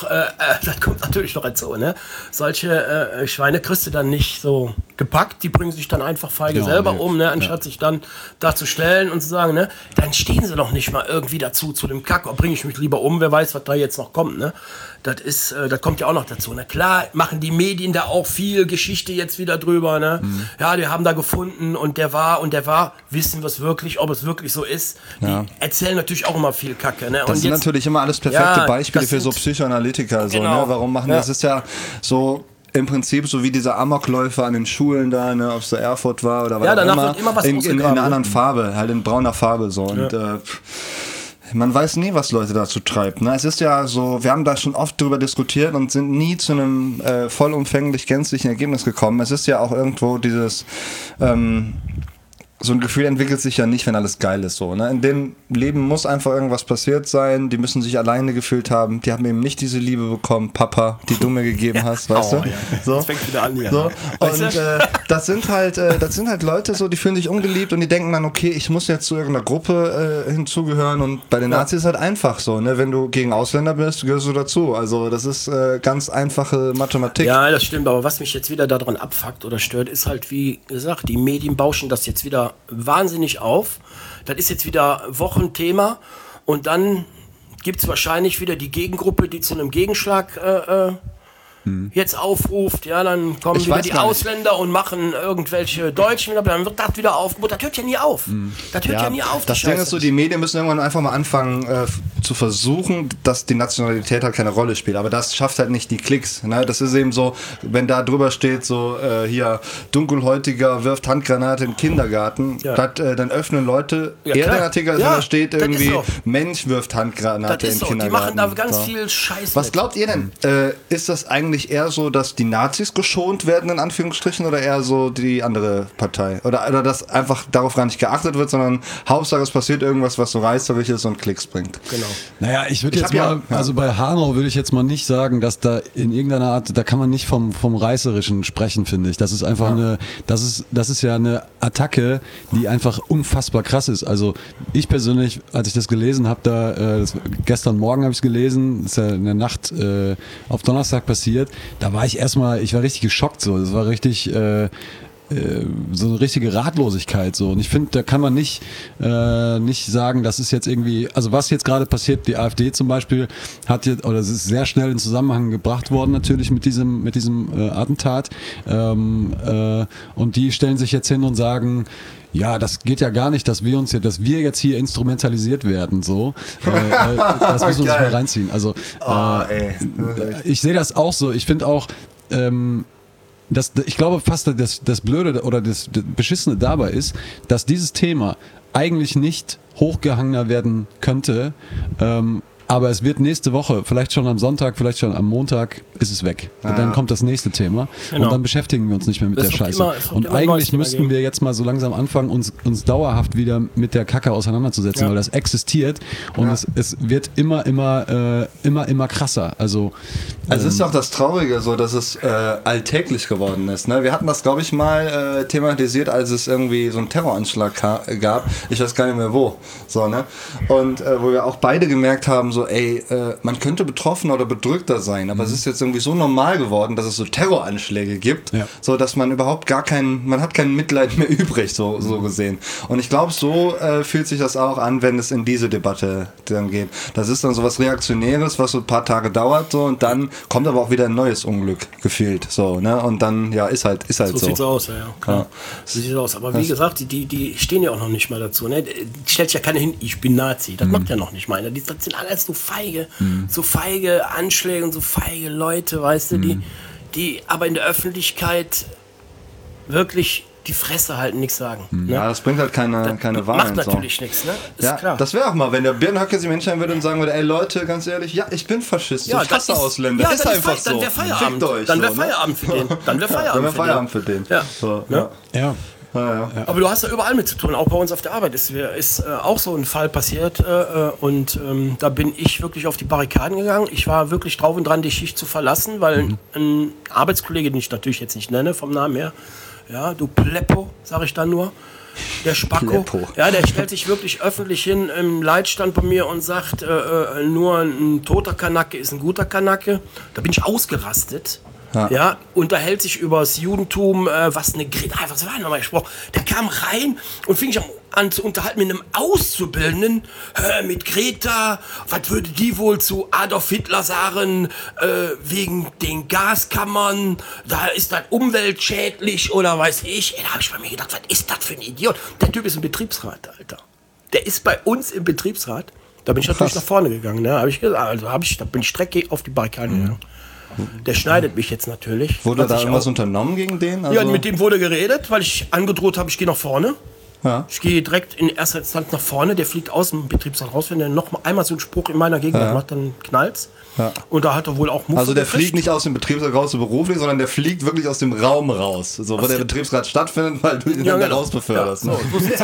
dazu, ne? Solche Schweine kriegst du dann nicht so gepackt, die bringen sich dann einfach feige selber um, ne? Anstatt sich dann da zu stellen und zu sagen, ne? Dann stehen sie doch nicht mal irgendwie dazu, zu dem Kack, bringe ich mich lieber um, wer weiß, was da jetzt noch kommt, ne? Das kommt ja auch noch dazu. Na klar, machen die Medien da auch viel Geschichte jetzt wieder drüber, ne? Ja, die haben da gefunden und der war, wissen wir es wirklich, ob es wirklich so ist. Die erzählen natürlich auch immer viel Kacke, ne? Das sind natürlich immer alles perfekte Beispiele für so Psychoanalytiker, so, ne? Warum machen das? Ist ja so im Prinzip so wie dieser Amokläufer an den Schulen da, ne, ob es der Erfurt war oder was auch immer. Wird immer was in einer anderen Farbe, halt in brauner Farbe so. Und man weiß nie, was Leute dazu treibt. Ne? Es ist ja so, wir haben da schon oft drüber diskutiert und sind nie zu einem vollumfänglich gänzlichen Ergebnis gekommen. Es ist ja auch irgendwo dieses so ein Gefühl entwickelt sich ja nicht, wenn alles geil ist. So, ne? In dem Leben muss einfach irgendwas passiert sein. Die müssen sich alleine gefühlt haben. Die haben eben nicht diese Liebe bekommen, Papa, die du mir gegeben hast, weißt du? Ja. So. Das fängt wieder an. Ja. So. Und das sind halt Leute, so, die fühlen sich ungeliebt und die denken dann, okay, ich muss jetzt zu irgendeiner Gruppe hinzugehören. Und bei den Nazis ist halt einfach so, ne? Wenn du gegen Ausländer bist, gehörst du dazu. Also das ist ganz einfache Mathematik. Ja, das stimmt. Aber was mich jetzt wieder daran abfuckt oder stört, ist halt, wie gesagt, die Medien bauschen das jetzt wieder wahnsinnig auf. Das ist jetzt wieder Wochenthema und dann gibt es wahrscheinlich wieder die Gegengruppe, die zu einem Gegenschlag jetzt aufruft, ja, dann kommen wieder die Ausländer und machen irgendwelche Deutschen wieder, dann wird das wieder aufgebaut. Das hört ja nie auf. Das hört ja nie auf. Das Ding ist so, die Medien müssen irgendwann einfach mal anfangen zu versuchen, dass die Nationalität halt keine Rolle spielt. Aber das schafft halt nicht die Klicks. Ne? Das ist eben so, wenn da drüber steht, so hier, Dunkelhäutiger wirft Handgranate im Kindergarten, dann öffnen Leute, der Artikel, also da steht irgendwie, so. Mensch wirft Handgranate im Kindergarten. Die machen da ganz viel Scheiß. Was glaubt ihr denn? Ist das eigentlich eher so, dass die Nazis geschont werden, in Anführungsstrichen, oder eher so die andere Partei? Oder dass einfach darauf gar nicht geachtet wird, sondern Hauptsache es passiert irgendwas, was so reißerisch ist und Klicks bringt. Genau. Naja, ich würde jetzt mal, also bei Hanau würde ich jetzt mal nicht sagen, dass da in irgendeiner Art, da kann man nicht vom Reißerischen sprechen, finde ich. Das ist einfach das ist ja eine Attacke, die einfach unfassbar krass ist. Also ich persönlich, als ich das gelesen habe, gestern Morgen habe ich es gelesen, ist ja in der Nacht auf Donnerstag passiert, da war ich richtig geschockt so. Das war richtig so eine richtige Ratlosigkeit so. Und ich finde, da kann man nicht sagen, das ist jetzt irgendwie, also was jetzt gerade passiert, die AfD zum Beispiel es ist sehr schnell in Zusammenhang gebracht worden natürlich mit diesem Attentat und die stellen sich jetzt hin und sagen, ja, das geht ja gar nicht, dass wir jetzt hier instrumentalisiert werden, so. Das müssen wir uns mal reinziehen. Also, ich sehe das auch so. Ich finde auch, ich glaube fast, das Blöde oder das Beschissene dabei ist, dass dieses Thema eigentlich nicht hochgehangener werden könnte, aber es wird nächste Woche, vielleicht schon am Sonntag, vielleicht schon am Montag, ist es weg. Und dann kommt das nächste Thema und dann beschäftigen wir uns nicht mehr mit der Scheiße. Und eigentlich müssten wir jetzt mal so langsam anfangen, uns dauerhaft wieder mit der Kacke auseinanderzusetzen, weil das existiert und es wird immer krasser. Also es ist auch das Traurige, so dass es alltäglich geworden ist. Ne? Wir hatten das, glaube ich, mal thematisiert, als es irgendwie so einen Terroranschlag gab. Ich weiß gar nicht mehr wo. So, ne? Und wo wir auch beide gemerkt haben, so, man könnte betroffener oder bedrückter sein, aber es ist jetzt irgendwie so normal geworden, dass es so Terroranschläge gibt, so dass man überhaupt man hat kein Mitleid mehr übrig, so gesehen. Und ich glaube, so fühlt sich das auch an, wenn es in diese Debatte dann geht. Das ist dann so was Reaktionäres, was so ein paar Tage dauert, so, und dann kommt aber auch wieder ein neues Unglück gefühlt, so, ne, und dann, ist halt so. So sieht's aus, klar. So sieht's aus, aber wie gesagt, die stehen ja auch noch nicht mal dazu, ne, stellt ja keiner hin, ich bin Nazi, das macht ja noch nicht mal einer, das sind alles so feige Anschläge und so feige Leute, weißt du, die aber in der Öffentlichkeit wirklich die Fresse halten, nichts sagen. Ne? Ja, das bringt halt keine Wahrheit. Macht natürlich nichts, ne? Ist ja, klar. Das wäre auch mal, wenn der Björn Höcke sich hinstellen würde und sagen würde, ey Leute, ganz ehrlich, ja, ich bin Faschist, ich hasse Ausländer. Ja, ist einfach so. Dann wäre Feierabend. Fickt euch Dann wäre so, Feierabend für den. Dann wäre Feierabend für den. Ja. So, Ja. ja. Aber du hast da überall mit zu tun, auch bei uns auf der Arbeit ist auch so ein Fall passiert und da bin ich wirklich auf die Barrikaden gegangen. Ich war wirklich drauf und dran, die Schicht zu verlassen, weil ein Arbeitskollege, den ich natürlich jetzt nicht nenne vom Namen her, ja, du Pleppo, sag ich dann nur, der Spacko, ja, der stellt sich wirklich öffentlich hin im Leitstand bei mir und sagt, nur ein toter Kanake ist ein guter Kanake. Da bin ich ausgerastet. Ja, unterhält sich über das Judentum, was war nochmal gesprochen? Der kam rein und fing sich an zu unterhalten mit einem Auszubildenden, mit Greta, was würde die wohl zu Adolf Hitler sagen, wegen den Gaskammern, da ist das umweltschädlich oder weiß ich. Ey, da habe ich bei mir gedacht, was ist das für ein Idiot? Der Typ ist im Betriebsrat, Alter. Der ist bei uns im Betriebsrat. Da bin ich natürlich nach vorne gegangen, ne? Da bin ich direkt auf die Barrikaden gegangen. Der schneidet mich jetzt natürlich. Wurde da irgendwas unternommen gegen den? Also ja, mit dem wurde geredet, weil ich angedroht habe, ich gehe nach vorne. Ja. Ich gehe direkt in erster Instanz nach vorne. Der fliegt aus dem Betriebsrat raus. Wenn der noch einmal so einen Spruch in meiner Gegenwart macht, dann knallt's. Ja. Und da hat er wohl auch Muffe Also der gekriegt. fliegt nicht aus dem Betriebsrat raus so beruflich, sondern der fliegt wirklich aus dem Raum raus, so wo der Betriebsrat stattfindet, weil du ihn dann raus beförderst. Ja, so sieht's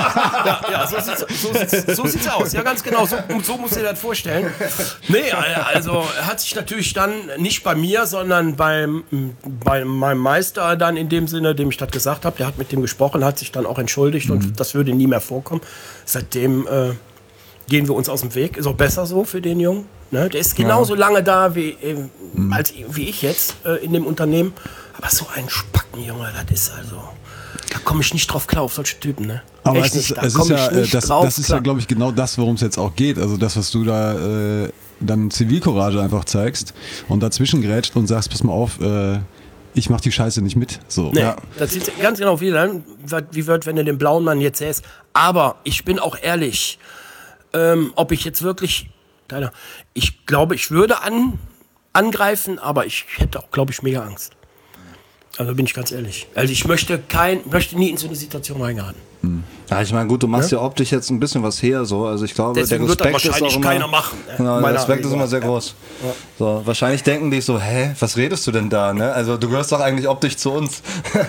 aus. So sieht's aus. Ja, ganz genau. So musst du dir das vorstellen. Nee, also er hat sich natürlich dann nicht bei mir, sondern bei meinem Meister dann in dem Sinne, dem ich das gesagt habe, der hat mit dem gesprochen, hat sich dann auch entschuldigt und das würde nie mehr vorkommen. Seitdem gehen wir uns aus dem Weg. Ist auch besser so für den Jungen. Ne? Der ist genauso lange da wie ich jetzt in dem Unternehmen. Aber so ein Spacken, Junge, das ist also... Da komme ich nicht drauf klar auf solche Typen, ne? Aber das ist ja, glaube ich, genau das, worum es jetzt auch geht. Also das, was du da dann Zivilcourage einfach zeigst und dazwischen grätscht und sagst, pass mal auf, ich mach die Scheiße nicht mit. So. Nee, ja. Das sieht ganz genau wie wird, wenn du den blauen Mann jetzt sähst. Aber ich bin auch ehrlich, ob ich jetzt wirklich... Ich glaube, ich würde angreifen, aber ich hätte auch, glaube ich, mega Angst. Also bin ich ganz ehrlich. Also ich möchte nie in so eine Situation reingeraten. Ja, ich meine, gut, du machst ja optisch jetzt ein bisschen was her, so. Also ich glaube, deswegen der Respekt wird das wahrscheinlich ist auch immer, keiner machen. Genau, der Respekt ist immer sehr groß. Ja. So, wahrscheinlich denken die so, was redest du denn da, ne? Also du gehörst doch eigentlich optisch zu uns.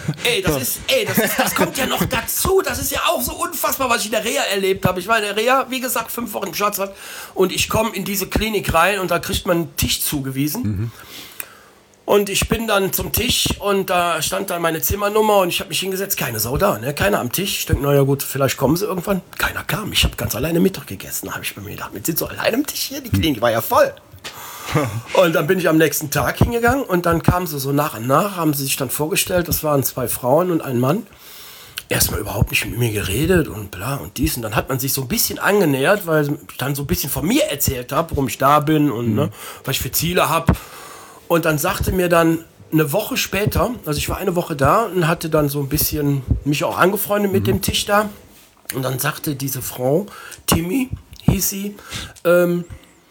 Das kommt ja noch dazu. Das ist ja auch so unfassbar, was ich in der Reha erlebt habe. Ich war in der Reha, wie gesagt, 5 Wochen im Staatsrat und ich komme in diese Klinik rein und da kriegt man einen Tisch zugewiesen. Und ich bin dann zum Tisch und da stand dann meine Zimmernummer und ich habe mich hingesetzt, keine Sau da, ne? Keiner am Tisch. Ich denke, naja gut, vielleicht kommen sie irgendwann. Keiner kam, ich habe ganz alleine Mittag gegessen, habe ich bei mir gedacht. Jetzt sitzt so alleine am Tisch hier, die Klinik war ja voll. Und dann bin ich am nächsten Tag hingegangen und dann kamen sie so nach und nach, haben sie sich dann vorgestellt, das waren 2 Frauen und ein Mann. Erstmal überhaupt nicht mit mir geredet und bla und dies und dann hat man sich so ein bisschen angenähert, weil ich dann so ein bisschen von mir erzählt habe, warum ich da bin und ne, was ich für Ziele habe. Und dann sagte mir dann eine Woche später, also ich war eine Woche da und hatte dann so ein bisschen mich auch angefreundet mit dem Tisch da. Und dann sagte diese Frau, Timmy hieß sie, am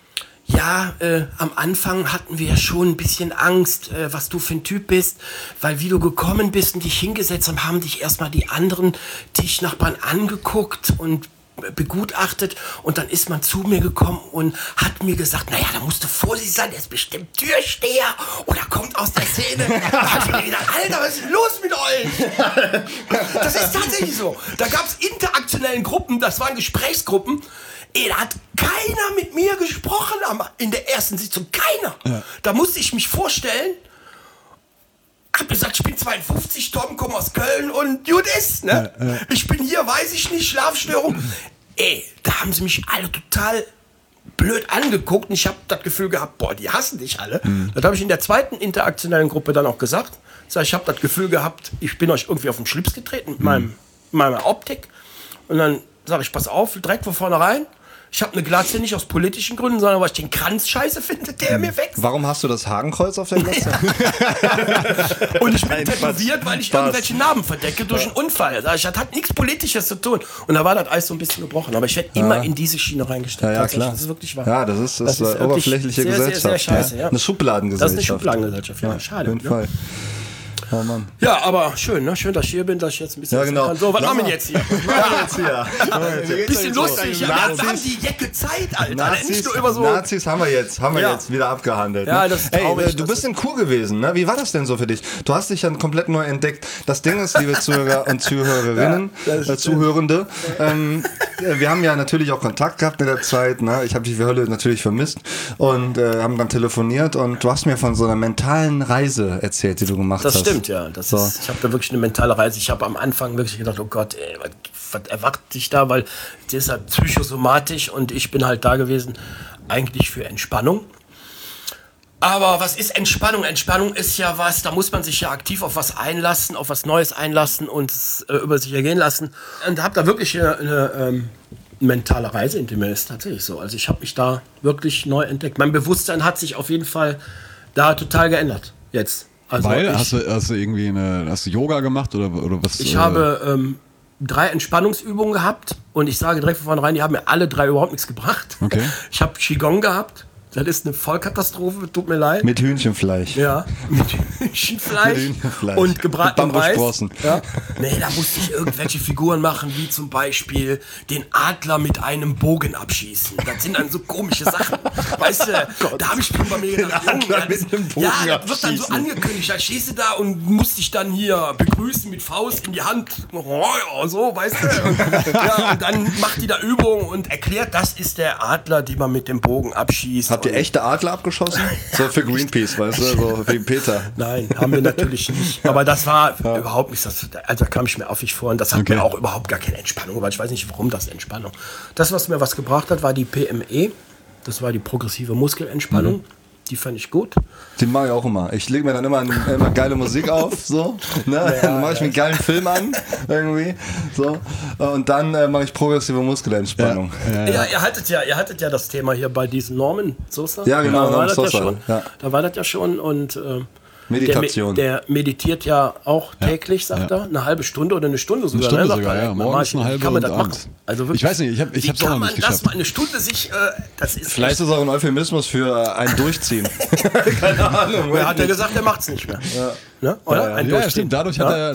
Anfang hatten wir ja schon ein bisschen Angst, was du für ein Typ bist, weil wie du gekommen bist und dich hingesetzt haben dich erstmal die anderen Tischnachbarn angeguckt und begutachtet und dann ist man zu mir gekommen und hat mir gesagt, naja, da musst du vorsichtig sein, der ist bestimmt Türsteher oder kommt aus der Szene. Da hab ich mir gedacht, Alter, was ist denn los mit euch? Das ist tatsächlich so. Da gab es interaktionellen Gruppen, das waren Gesprächsgruppen. Da hat keiner mit mir gesprochen in der ersten Sitzung, keiner. Ja. Da musste ich mich vorstellen, hab gesagt, ich bin 52, Tom, komme aus Köln und gut ist, ne? Ja. Ich bin hier, weiß ich nicht, Schlafstörung. Da haben sie mich alle total blöd angeguckt und ich habe das Gefühl gehabt, boah, die hassen dich alle. Das habe ich in der zweiten interaktionellen Gruppe dann auch gesagt. Ich habe das Gefühl gehabt, ich bin euch irgendwie auf den Schlips getreten mit meiner Optik. Und dann sage ich, pass auf, direkt von vornherein, Ich habe eine Glatze nicht aus politischen Gründen, sondern weil ich den Kranz scheiße finde, der mir wächst. Warum hast du das Hakenkreuz auf der Glatze? Und ich bin tätowiert, weil ich irgendwelche Narben verdecke durch einen Unfall. Das hat nichts Politisches zu tun. Und da war das Eis so ein bisschen gebrochen. Aber ich werde immer in diese Schiene reingestellt. Ja, klar. Das ist wirklich wahr. Ja, das ist oberflächliche sehr, Gesellschaft. sehr, sehr scheiße, ja. Eine Schubladengesellschaft. Das ist eine Schubladengesellschaft, ja. Schade. Auf jeden Fall. Oh Mann. Ja, aber schön, ne? Schön, dass ich hier bin, dass ich jetzt ein bisschen genau. kann. So, was haben wir jetzt hier? Bisschen lustig. Ja, wir haben Nazis, die Jacke Zeit, Alter. Nicht nur über so... Nazis haben wir jetzt wieder abgehandelt. Ja, ne? das ist traurig, du bist in Kur gewesen, ne? Wie war das denn so für dich? Du hast dich dann komplett neu entdeckt. Das Ding ist, liebe Zuhörer und Zuhörerinnen, Zuhörende, wir haben ja natürlich auch Kontakt gehabt in der Zeit, ne? Ich habe dich wie Hölle natürlich vermisst und haben dann telefoniert und du hast mir von so einer mentalen Reise erzählt, die du gemacht hast. Das stimmt, ja. Ich habe da wirklich eine mentale Reise. Ich habe am Anfang wirklich gedacht, oh Gott, ey, was erwartet dich da? Weil das ist halt psychosomatisch und ich bin halt da gewesen eigentlich für Entspannung. Aber was ist Entspannung? Entspannung ist ja was, da muss man sich ja aktiv auf was einlassen, auf was Neues einlassen und es über sich ergehen lassen. Und habe da wirklich eine mentale Reise hinter mir, ist tatsächlich so. Also ich habe mich da wirklich neu entdeckt. Mein Bewusstsein hat sich auf jeden Fall da total geändert jetzt. Also weil? Hast du irgendwie hast du Yoga gemacht oder was? Ich habe 3 Entspannungsübungen gehabt und ich sage direkt von vornherein, die haben mir alle 3 überhaupt nichts gebracht. Okay. Ich habe Qigong gehabt. Das ist eine Vollkatastrophe, tut mir leid. Mit Hühnchenfleisch. Ja, mit Hühnchenfleisch und gebratenem Reis. Ja. Nee, da musste ich irgendwelche Figuren machen, wie zum Beispiel den Adler mit einem Bogen abschießen. Das sind dann so komische Sachen. Weißt du, da habe ich schon bei mir gedacht, Junge, das wird dann so angekündigt. Da stehst du da und musst dich dann hier begrüßen mit Faust in die Hand. So, weißt du. Und dann macht die da Übungen und erklärt, das ist der Adler, den man mit dem Bogen abschießt. Habt ihr echte Adler abgeschossen? So für Greenpeace, weißt du, so wie Peter. Nein, haben wir natürlich nicht. Aber das war überhaupt nicht, also da kam ich mir affig vor und das hat mir auch überhaupt gar keine Entspannung, weil ich weiß nicht, warum das Entspannung. Das, was mir was gebracht hat, war die PME, das war die progressive Muskelentspannung. Die fand ich gut. Den mache ich auch immer. Ich lege mir dann immer geile Musik auf, so. Ne? Dann mache ich mir einen geilen Film an, irgendwie. So. Und dann mache ich progressive Muskelentspannung. Ja, ihr hattet ja das Thema hier bei diesen Norman Sosa. Ja, genau, da war das Sosa, ja schon. ja. Da war das ja schon und Meditation. Der meditiert ja auch täglich, sagt er, eine halbe Stunde oder eine Stunde sogar. Eine Stunde sogar, ja. Morgens eine halbe kann man das abends. machen? Also wirklich, ich weiß nicht, ich hab's auch noch nicht geschafft. Das mal eine Stunde sich, das ist vielleicht ist es auch ein Euphemismus für ein Durchziehen. Keine Ahnung. Er hat ja gesagt, er macht's nicht mehr. Ja. Ne? Oder? Ein Ja, stimmt. Dadurch hat er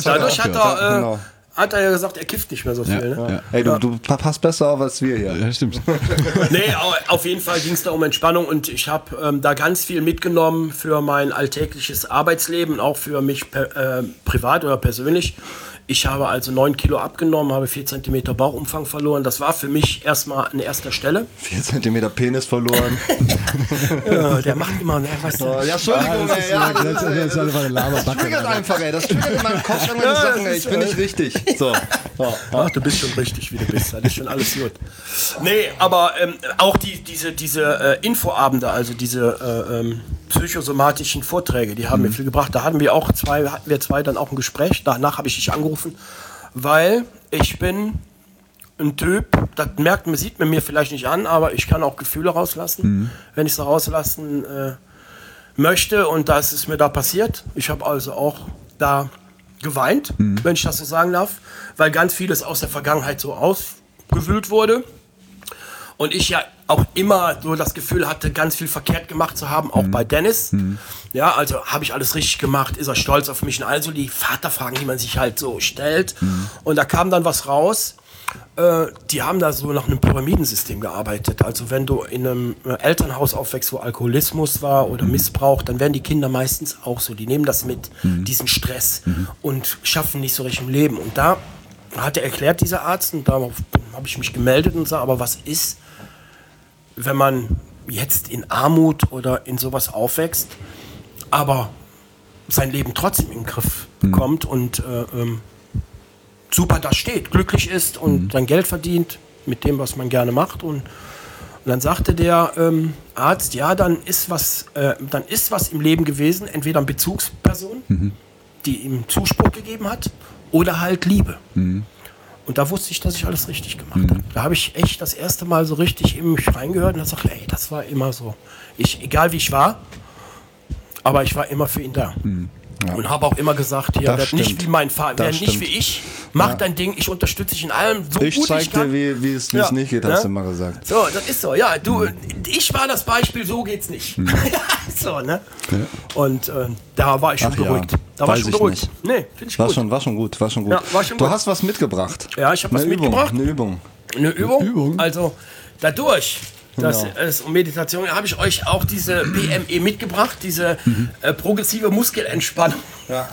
hat er ja gesagt, er kifft nicht mehr so viel. Ne? Ja. Ey, du passt besser auf als wir hier. Ja, stimmt. Nee, auf jeden Fall ging es da um Entspannung und ich habe da ganz viel mitgenommen für mein alltägliches Arbeitsleben, auch für mich privat oder persönlich. Ich habe also 9 Kilo abgenommen, habe 4 Zentimeter Bauchumfang verloren. Das war für mich erstmal an erster Stelle. 4 Zentimeter Penis verloren. Ja, der macht immer, ne, weißt du. Ja, Entschuldigung, ey. Das ist einfach eine Laberbacke. Das triggert einfach, ey. Das triggert in meinem Kopf irgendwelche Sachen, ey. Ich bin nicht richtig. So. Ach, du bist schon richtig, wie du bist. Das ist schon alles gut. Nee, aber auch diese Infoabende, also diese psychosomatischen Vorträge, die haben mir viel gebracht. Da hatten wir zwei dann auch ein Gespräch. Danach habe ich dich angerufen, weil ich bin ein Typ, das sieht man mir vielleicht nicht an, aber ich kann auch Gefühle rauslassen, wenn ich sie rauslassen möchte. Und das ist mir da passiert. Ich habe also auch da geweint, wenn ich das so sagen darf, weil ganz vieles aus der Vergangenheit so ausgewühlt wurde. Und ich ja auch immer so das Gefühl hatte, ganz viel verkehrt gemacht zu haben, auch bei Dennis. Ja, also habe ich alles richtig gemacht, ist er stolz auf mich? Und also die Vaterfragen, die man sich halt so stellt. Und da kam dann was raus. Die haben da so nach einem Pyramidensystem gearbeitet. Also wenn du in einem Elternhaus aufwächst, wo Alkoholismus war oder Missbrauch, dann werden die Kinder meistens auch so. Die nehmen das mit, diesen Stress und schaffen nicht so richtig im Leben. Und da hat er erklärt, dieser Arzt, und da habe ich mich gemeldet und sage, aber was ist, wenn man jetzt in Armut oder in sowas aufwächst, aber sein Leben trotzdem in den Griff bekommt und super da steht, glücklich ist und sein Geld verdient mit dem, was man gerne macht. Und dann sagte der Arzt, ja, dann ist was im Leben gewesen, entweder eine Bezugsperson, die ihm Zuspruch gegeben hat, oder halt Liebe. Und da wusste ich, dass ich alles richtig gemacht habe. Da habe ich echt das erste Mal so richtig in mich reingehört und habe gesagt, ey, das war immer so. Egal wie ich war, aber ich war immer für ihn da. Ja. Und habe auch immer gesagt, hier, nicht wie mein Vater, wer nicht wie ich, mach dein Ding, ich unterstütze dich in allem, so ich gut ich kann. dir, wie es nicht geht, hast du immer gesagt. So, das ist so, ja, ich war das Beispiel, so geht's nicht. So, ne? Ja. Und da war ich schon beruhigt. Da war ich schon beruhigt. Nee, finde ich gut. War schon gut. Ja, war schon du gut. hast was mitgebracht. Ja, ich habe was mitgebracht. Eine Übung. Eine Übung? Also, dadurch... Das ist um Meditation. Habe ich euch auch diese PME mitgebracht, diese progressive Muskelentspannung. Ja.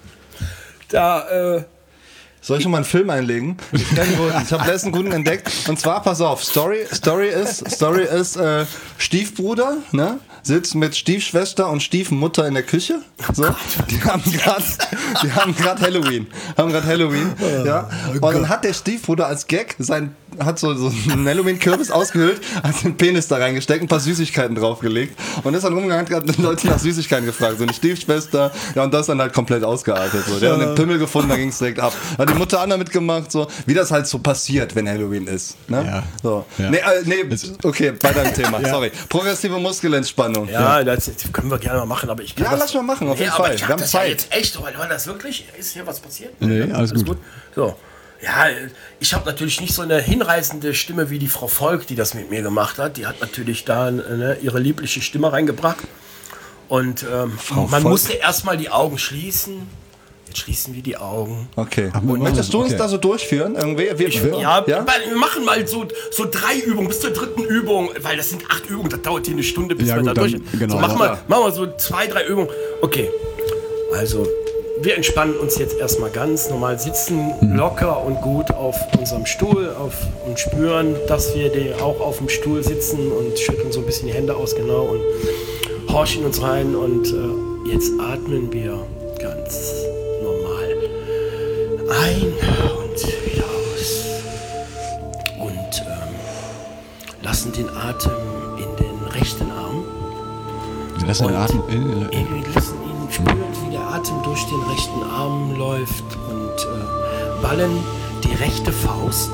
Da. Soll ich schon mal einen Film einlegen? Ich habe letztens einen guten entdeckt. Und zwar, pass auf, Story ist Stiefbruder, ne? Sitzt mit Stiefschwester und Stiefmutter in der Küche. So. Die haben gerade Halloween. Ja. Und dann hat der Stiefbruder als Gag hat so einen Halloween-Kürbis ausgehöhlt, hat den Penis da reingesteckt, ein paar Süßigkeiten draufgelegt und ist dann rumgegangen, hat Leute nach Süßigkeiten gefragt. So eine Stiefschwester, ja, und das dann halt komplett ausgeartet. So. Der hat den Pimmel gefunden, da ging es direkt ab. Hat die Mutter auch damit gemacht, so, wie das halt so passiert, wenn Halloween ist. Ne? Ja. So. Ja. Nee, okay, bei deinem Thema, sorry. Progressive Muskelentspannung. Ja, das können wir gerne mal machen, aber ich kann lass mal machen, auf jeden Fall. Wir haben Zeit. Jetzt echt, war das wirklich? Ist hier was passiert? Nee, alles gut. So. Ja, ich habe natürlich nicht so eine hinreißende Stimme wie die Frau Volk, die das mit mir gemacht hat. Die hat natürlich da ihre liebliche Stimme reingebracht. Und man musste erstmal die Augen schließen. Jetzt schließen wir die Augen. Okay. Und möchtest du uns da so durchführen? Irgendwie? Wir machen mal so 3 Übungen bis zur 3. Übung, weil das sind 8 Übungen, das dauert hier eine Stunde, bis wir da durch sind. Genau, so, machen wir so 2, 3 Übungen. Okay, also wir entspannen uns jetzt erstmal ganz normal, sitzen locker und gut auf unserem Stuhl und spüren, dass wir auch auf dem Stuhl sitzen und schütteln so ein bisschen die Hände aus, genau, und horchen uns rein und jetzt atmen wir ganz normal ein und wieder aus und lassen den Atem in den rechten Arm. Wir lassen den Atem spüren, wie der Atem durch den rechten Arm läuft und ballen die rechte Faust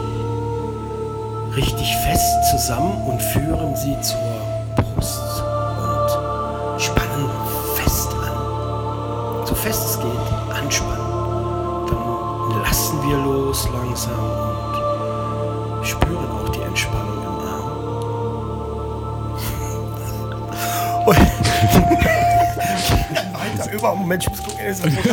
richtig fest zusammen und führen sie zur Brust und spannen fest an. So fest es geht, anspannen. Dann lassen wir los langsam und spüren auch die Entspannung im Arm. Moment, ich muss gucken.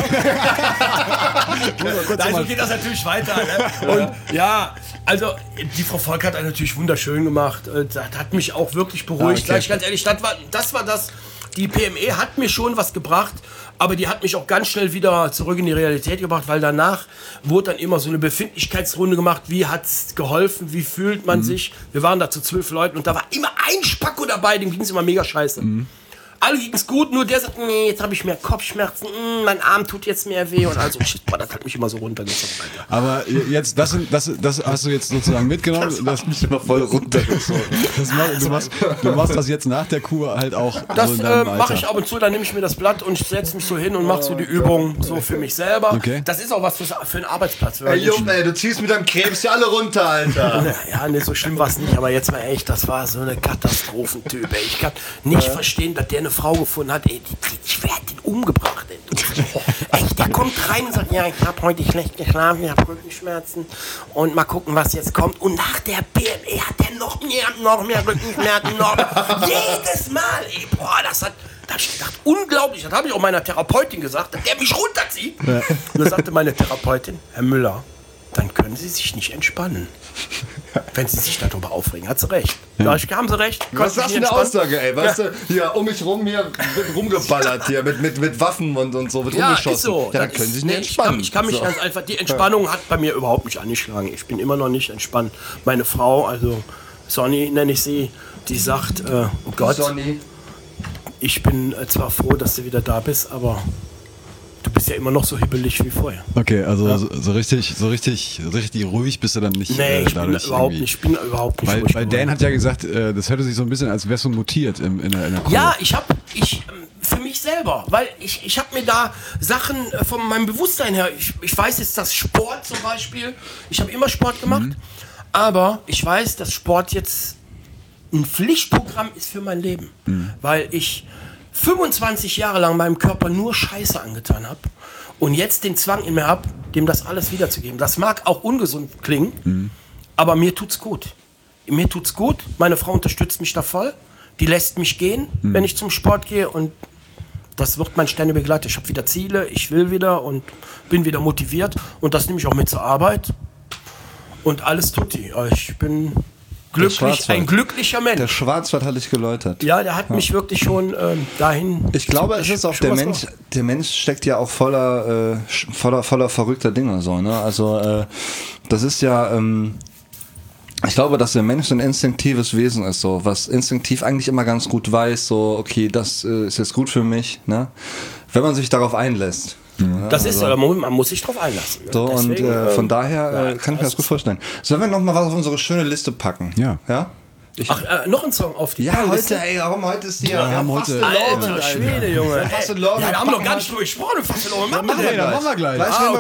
Also geht das natürlich weiter. Ne? Und ja, also die Frau Volk hat natürlich wunderschön gemacht. Das hat mich auch wirklich beruhigt. Sag ich ganz ehrlich, das war das. Die PME hat mir schon was gebracht, aber die hat mich auch ganz schnell wieder zurück in die Realität gebracht, weil danach wurde dann immer so eine Befindlichkeitsrunde gemacht. Wie hat's geholfen? Wie fühlt man sich? Wir waren da zu 12 Leuten und da war immer ein Spacko dabei, dem ging es immer mega scheiße. Alle ging es gut, nur der sagt, nee, jetzt habe ich mehr Kopfschmerzen, mein Arm tut jetzt mehr weh und also shit, das hat mich immer so runtergezogen. Alter. Aber jetzt, das hast du jetzt sozusagen mitgenommen. Das hat mich immer voll runtergezogen. Du machst das jetzt nach der Kur halt auch. Das mache ich ab und zu, dann nehme ich mir das Blatt und setze mich so hin und mache so die Übung so für mich selber. Okay. Das ist auch was für einen Arbeitsplatz. Ey Junge, du ziehst mit deinem Krebs ja alle runter, Alter. Ja, nee, so schlimm war es nicht, aber jetzt mal echt, das war so eine Katastrophentyp. Ey. Ich kann nicht verstehen, dass der eine Frau gefunden hat, ey, ich werde den umgebracht. Echt, der kommt rein und sagt, ja, ich habe heute schlecht geschlafen, ich habe Rückenschmerzen und mal gucken, was jetzt kommt. Und nach der PME hat der noch mehr Rückenschmerzen, jedes Mal, ey, boah, da habe ich gedacht, unglaublich, das habe ich auch meiner Therapeutin gesagt, dass der mich runterzieht. Ja. Und da sagte meine Therapeutin, Herr Müller, dann können Sie sich nicht entspannen. Wenn Sie sich darüber aufregen, hat sie recht. Da haben Sie recht. Was ist das für eine Aussage, ey? Weißt du, hier um mich rum hier wird rumgeballert hier mit Waffen und so, wird rumgeschossen. Ist so. Ja, dann können Sie sich nicht entspannen. Ich kann mich ganz einfach, die Entspannung hat bei mir überhaupt nicht angeschlagen. Ich bin immer noch nicht entspannt. Meine Frau, also Sonny nenne ich sie, die sagt, oh Gott, Sonny, ich bin zwar froh, dass du wieder da bist, aber du bist ja immer noch so hibbelig wie vorher. Okay, also ja. so richtig ruhig bist du dann nicht. Nee, ich bin überhaupt nicht ruhig. Weil Dan hat ja gesagt, das hörte sich so ein bisschen, als wärst du mutiert in der Kur. Ja, für mich selber, weil ich habe mir da Sachen von meinem Bewusstsein her, ich weiß jetzt, dass Sport zum Beispiel, ich habe immer Sport gemacht, aber ich weiß, dass Sport jetzt ein Pflichtprogramm ist für mein Leben, weil ich 25 Jahre lang meinem Körper nur Scheiße angetan habe und jetzt den Zwang in mir habe, dem das alles wiederzugeben. Das mag auch ungesund klingen, aber mir tut's gut. Mir tut's gut, meine Frau unterstützt mich da voll, die lässt mich gehen, wenn ich zum Sport gehe und das wird mein ständiger Begleiter. Ich habe wieder Ziele, ich will wieder und bin wieder motiviert und das nehme ich auch mit zur Arbeit und alles tutti. Ich bin glücklich, ein glücklicher Mensch. Der Schwarzwald hat dich geläutert. Ja, der hat mich wirklich schon dahin. Ich glaube, es ist auch der Mensch steckt ja auch voller verrückter Dinge, so, ne? Also, das ist ja, ich glaube, dass der Mensch ein instinktives Wesen ist, so, was instinktiv eigentlich immer ganz gut weiß, so, okay, das ist jetzt gut für mich, ne? Wenn man sich darauf einlässt. Das ist aber, man muss sich drauf einlassen. Ne? So, deswegen, und von daher kann ich mir das gut vorstellen. Sollen wir noch mal was auf unsere schöne Liste packen? Ja. Ja? Noch ein Song auf die Heute ist die Alter Schwede, Junge. Fast in Love. Ja, wir haben noch gar nicht durchgesprochen. Fast in Love. Machen wir gleich.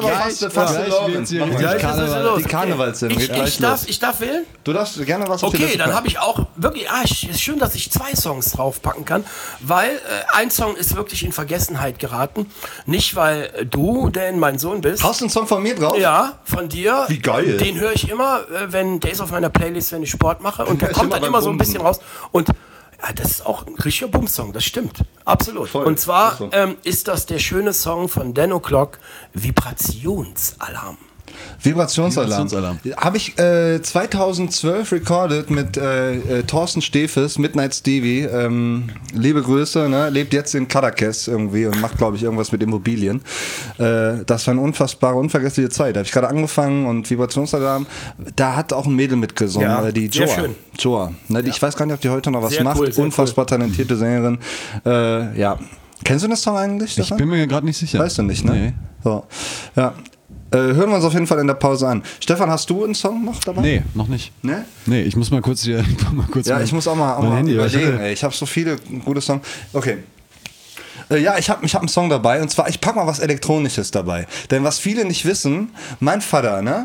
Die Karnevalssendung. Ich darf wählen? Du darfst gerne was auf die Okay, Liste dann packen. habe ich auch wirklich, ist schön, dass ich 2 Songs draufpacken kann, weil ein Song ist wirklich in Vergessenheit geraten. Nicht, weil du, denn mein Sohn bist. Hast du einen Song von mir drauf? Ja, von dir. Wie geil. Den höre ich immer, der ist auf meiner Playlist, wenn ich Sport mache. Und der kommt dann immer so ein bisschen raus. Und ja, das ist auch ein richtiger Bums-Song, das stimmt. Absolut. Voll. Und zwar ist das der schöne Song von Dan O'Clock, Vibrationsalarm. Vibrationsalarm. Habe ich 2012 recorded mit Thorsten Stefes, Midnight Stevie. Liebe Grüße, ne? Lebt jetzt in Caracas irgendwie und macht, glaube ich, irgendwas mit Immobilien. Das war eine unfassbare, unvergessliche Zeit. Da habe ich gerade angefangen und Vibrationsalarm, da hat auch ein Mädel mitgesungen, Ja, die sehr Joa. schön. Joa. Ne? Ich weiß gar nicht, ob die heute noch was Sehr macht. cool, sehr Unfassbar talentierte Sängerin. Ja. Kennst du den Song eigentlich? Ich bin mir gerade nicht sicher. Weißt du nicht, ne? Nee. So. Ja. Hören wir uns auf jeden Fall in der Pause an. Stefan, hast du einen Song noch dabei? Nee, noch nicht. Ne? Nee, ich muss mal kurz hier. Ja, ich muss auch mal Handy überlegen. Ich habe so viele gute Songs. Okay. Ja, ich hab einen Song dabei und zwar, ich pack mal was Elektronisches dabei. Denn was viele nicht wissen, mein Vater, ne,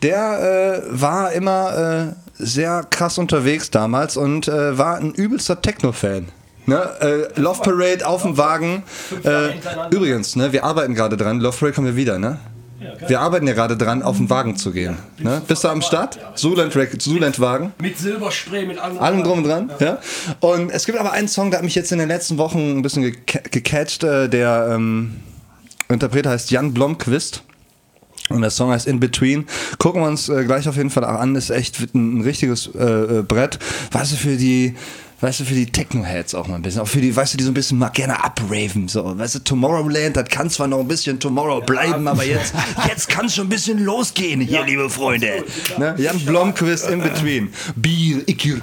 der war immer sehr krass unterwegs damals und war ein übelster Techno-Fan. Ne? Love Parade auf dem Wagen. Übrigens, ne, wir arbeiten gerade dran. Love Parade kommen wir wieder, ne? Wir arbeiten ja gerade dran, auf den Wagen zu gehen. Ne? Bist du am Start? Zuland-Wagen. Mit Silberspray, mit Allem drum und dran. Ja? Und es gibt aber einen Song, der hat mich jetzt in den letzten Wochen ein bisschen gecatcht. Der Interpret heißt Jan Blomqvist. Und der Song heißt In Between. Gucken wir uns gleich auf jeden Fall an. Ist echt ein richtiges Brett. Weißt du, für die Techno-Heads auch mal ein bisschen. Auch für die, weißt du, die so ein bisschen mal gerne upraven. So, weißt du, Tomorrowland, das kann zwar noch ein bisschen Tomorrow bleiben, aber jetzt kann es schon ein bisschen losgehen hier, liebe Freunde. Ne? Jan Blomqvist, In Between. Bier, Ikir,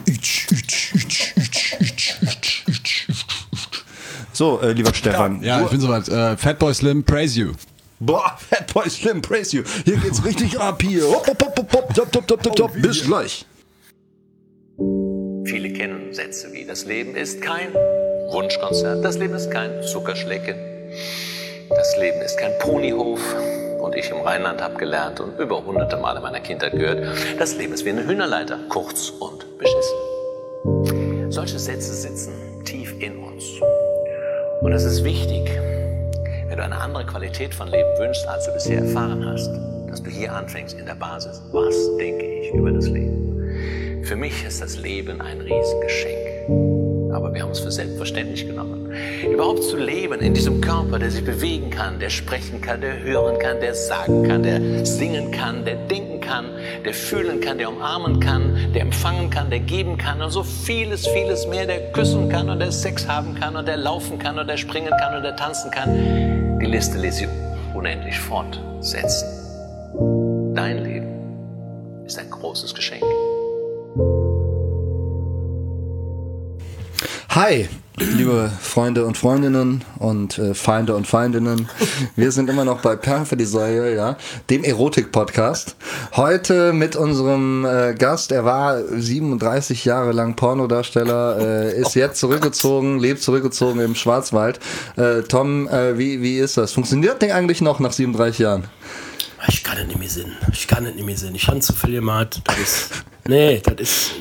So, lieber Stefan. Ja, ich bin soweit. Fatboy Slim, Praise You. Boah, Fatboy Slim, praise you. Hier geht's richtig ab hier. Hopp, hopp, hopp, hopp, top, top, top, top, top. Bis gleich. Viele kennen Sätze wie: Das Leben ist kein Wunschkonzert, das Leben ist kein Zuckerschlecken, das Leben ist kein Ponyhof. Und ich im Rheinland habe gelernt und über hunderte Male meiner Kindheit gehört: Das Leben ist wie eine Hühnerleiter, kurz und beschissen. Solche Sätze sitzen tief in uns. Und es ist wichtig, wenn du eine andere Qualität von Leben wünschst, als du bisher erfahren hast, dass du hier anfängst in der Basis. Was denke ich über das Leben? Für mich ist das Leben ein Riesengeschenk. Aber wir haben es für selbstverständlich genommen. Überhaupt zu leben in diesem Körper, der sich bewegen kann, der sprechen kann, der hören kann, der sagen kann, der singen kann, der denken kann, der fühlen kann, der umarmen kann, der empfangen kann, der geben kann und so vieles, vieles mehr, der küssen kann und der Sex haben kann und der laufen kann und der springen kann und der tanzen kann. Die Liste lässt sich unendlich fortsetzen. Dein Leben ist ein großes Geschenk. Hi, liebe Freunde und Freundinnen und Feinde und Feindinnen. Wir sind immer noch bei Perlen für die Säue, ja, dem Erotik-Podcast. Heute mit unserem Gast, er war 37 Jahre lang Pornodarsteller, ist jetzt zurückgezogen, lebt zurückgezogen im Schwarzwald. Tom, wie ist das? Funktioniert das Ding eigentlich noch nach 37 Jahren? Ich kann es nicht mehr sehen. Ich habe zu viel gemacht. Das ist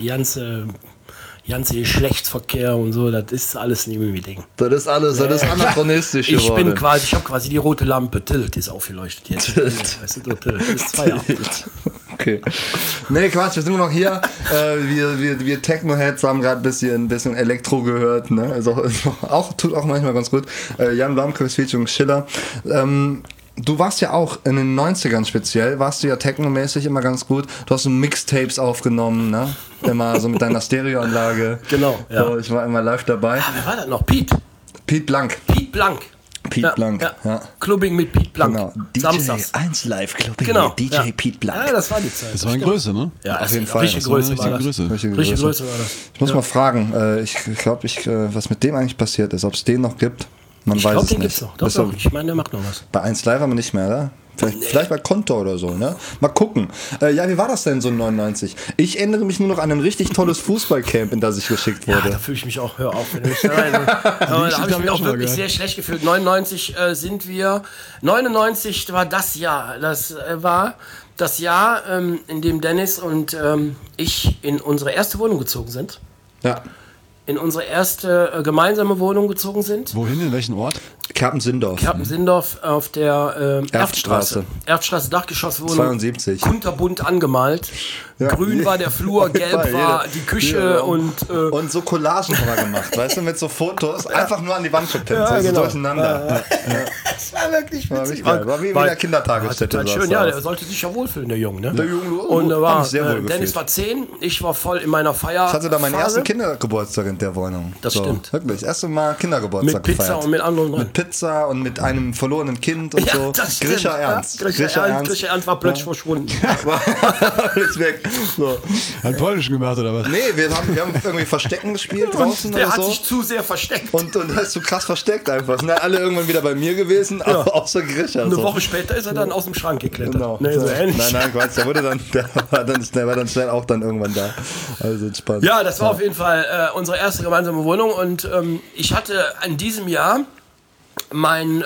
ganze Geschlechtsverkehr und so, das ist alles nicht mehr Ding. Das ist anachronistisch geworden. Ich habe quasi die rote Lampe. Tilt ist aufgeleuchtet jetzt. Weißt du, Tilt ist Feierabend. Okay. Nee, Quatsch, wir sind immer noch hier. Wir Techno-Heads haben gerade ein bisschen Elektro gehört. Ne? Also, tut auch manchmal ganz gut. Jan Blomqvist featuring Schiller. Du warst ja auch in den 90ern speziell, warst du ja technomäßig immer ganz gut. Du hast so Mixtapes aufgenommen, ne? Immer so mit deiner Stereoanlage. Genau, ja. So, ich war immer live dabei. Ah, wer war das noch? Pete Blank. Ja. Clubbing mit Pete Blank. Genau. Samstags. 1 Live Clubbing Genau. mit DJ Pete Blank. Ja, das war die Zeit. Das war eine Größe, ne? Ja, auf jeden Fall. Richtige Größe war das. Richtige Größe war das. Ich muss mal fragen, ich glaube, was mit dem eigentlich passiert ist, ob es den noch gibt. Man weiß es den nicht. Gibt's noch. Doch. Ich meine, der macht noch was. Bei 1 Live aber nicht mehr, oder? Vielleicht bei Konto oder so, ne? Mal gucken. Ja, wie war das denn so 99? Ich erinnere mich nur noch an ein richtig tolles Fußballcamp, in das ich geschickt wurde. Ja, da fühle ich mich auch, hör auf. Wenn ich da habe ich mich auch wirklich sehr schlecht gefühlt. 99 sind wir, 99 war das Jahr. Das war das Jahr, in dem Dennis und ich in unsere erste Wohnung gezogen sind. Ja. In unsere erste gemeinsame Wohnung gezogen sind. Wohin, in welchen Ort? Kerpen-Sindorf auf der Erftstraße, Dachgeschosswohnung. 72. Kunterbunt angemalt. Ja. Grün war der Flur, gelb war die Küche und so Collagen haben wir gemacht, weißt du, mit so Fotos, einfach nur an die Wand gepinnt, so durcheinander. Das war wirklich witzig. War wie in der Kindertagesstätte. War schön, ja, der sollte sich ja wohlfühlen, der Junge. Ne? Der Junge, und Dennis war 10, ich war voll in meiner Feier. Ich hatte da meinen ersten Kindergeburtstag in der Wohnung. Das stimmt. Wirklich, das erste Mal Kindergeburtstag mit Pizza gefeiert. Und mit anderen mit Pizza und mit einem verlorenen Kind und so. Grisha Ernst. Grisha Ernst war plötzlich verschwunden. Ist weg. So. Hat Polnisch gemacht oder was? Nee, wir haben irgendwie Verstecken gespielt draußen der oder so. hat sich zu sehr versteckt. Und hast du krass versteckt einfach. Sind alle irgendwann wieder bei mir gewesen, aber außer Grisha. Eine Woche später ist er dann aus dem Schrank geklettert. Genau. Nee, so ähnlich. Nein, Quatsch. Der war dann schnell auch dann irgendwann da. Also entspannt. Ja, das war auf jeden Fall unsere erste gemeinsame Wohnung und ich hatte in diesem Jahr mein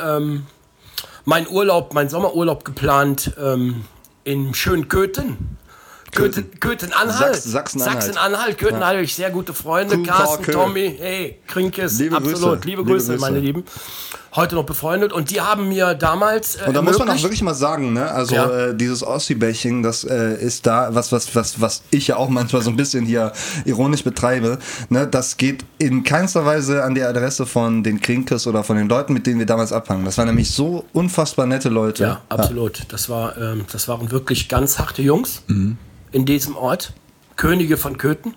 Sommerurlaub geplant in schönen Köthen-Anhalt. Sachsen-Anhalt. Köthen-Anhalt, habe ich sehr gute Freunde. Carsten, Tommy, hey, Krinkes, absolut. Liebe Grüße, meine Lieben. Heute noch befreundet und die haben mir damals und da muss man auch wirklich mal sagen, ne? Also dieses Ossi-Bashing, das ist da, was ich ja auch manchmal so ein bisschen hier ironisch betreibe, ne? Das geht in keinster Weise an die Adresse von den Krinkes oder von den Leuten, mit denen wir damals abhangen. Das waren nämlich so unfassbar nette Leute. Ja, absolut. Das waren wirklich ganz harte Jungs in diesem Ort. Könige von Köthen.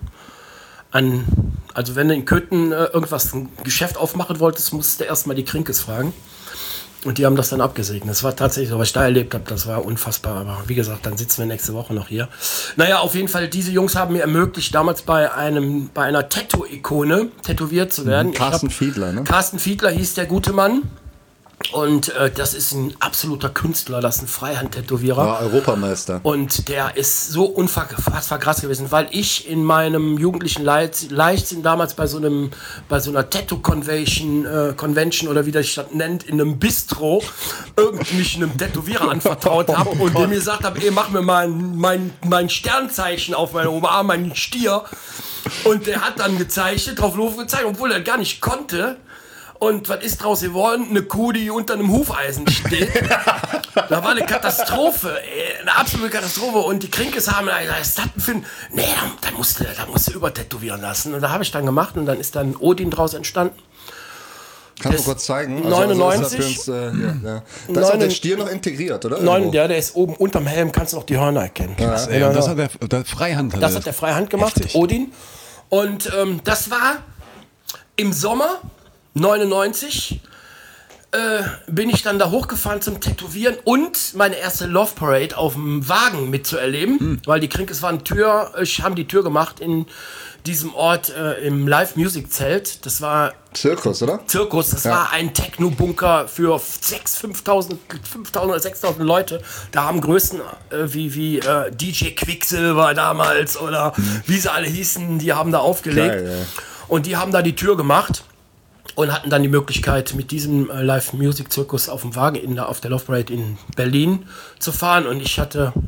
Also wenn du in Köthen ein Geschäft aufmachen wolltest, musstest du erstmal die Krinkes fragen. Und die haben das dann abgesegnet. Das war tatsächlich so, was ich da erlebt habe, das war unfassbar. Aber wie gesagt, dann sitzen wir nächste Woche noch hier. Naja, auf jeden Fall, diese Jungs haben mir ermöglicht, damals bei einer Tattoo-Ikone tätowiert zu werden. Carsten Fiedler, ne? Carsten Fiedler hieß der gute Mann. Und das ist ein absoluter Künstler, das ist ein Freihand-Tätowierer. Ja, Europameister. Und der ist so unfassbar krass gewesen, weil ich in meinem jugendlichen Leichtsinn damals bei so einer Tattoo-Convention oder wie das nennt, in einem Bistro mich einem Tätowierer anvertraut habe und dem gesagt habe, mach mir mal mein Sternzeichen auf meinen Oberarm, meinen Stier. Und der hat dann gezeichnet, drauf gezeichnet, obwohl er gar nicht konnte. Und was ist draus geworden? Eine Kuh, die unter einem Hufeisen steht. Da war eine Katastrophe, eine absolute Katastrophe. Und die Krinkes haben gesagt, was ist das denn für ein... Nee, da musst du übertätowieren lassen. Und da habe ich dann gemacht und dann ist dann Odin draus entstanden. Kannst du kurz zeigen? 99. Da ist auch der Stier noch integriert, oder? Ja, der ist oben unterm Helm, kannst du noch die Hörner erkennen. Krass, ey, und das hat der Freihand. Das hat der Freihand gemacht, heftig. Odin. Und das war im Sommer 99 bin ich dann da hochgefahren zum Tätowieren und meine erste Love Parade auf dem Wagen mitzuerleben, weil die Krinkes haben die Tür gemacht in diesem Ort im Live-Music-Zelt. Das war Zirkus, oder? Zirkus, das war ein Techno-Bunker für 5.000 oder 6.000 Leute. Da haben Größen wie DJ Quicksilver damals oder wie sie alle hießen, die haben da aufgelegt. Geil, ja. Und die haben da die Tür gemacht und hatten dann die Möglichkeit, mit diesem Live-Music-Zirkus auf dem Wagen auf der Love Parade in Berlin zu fahren. Und ich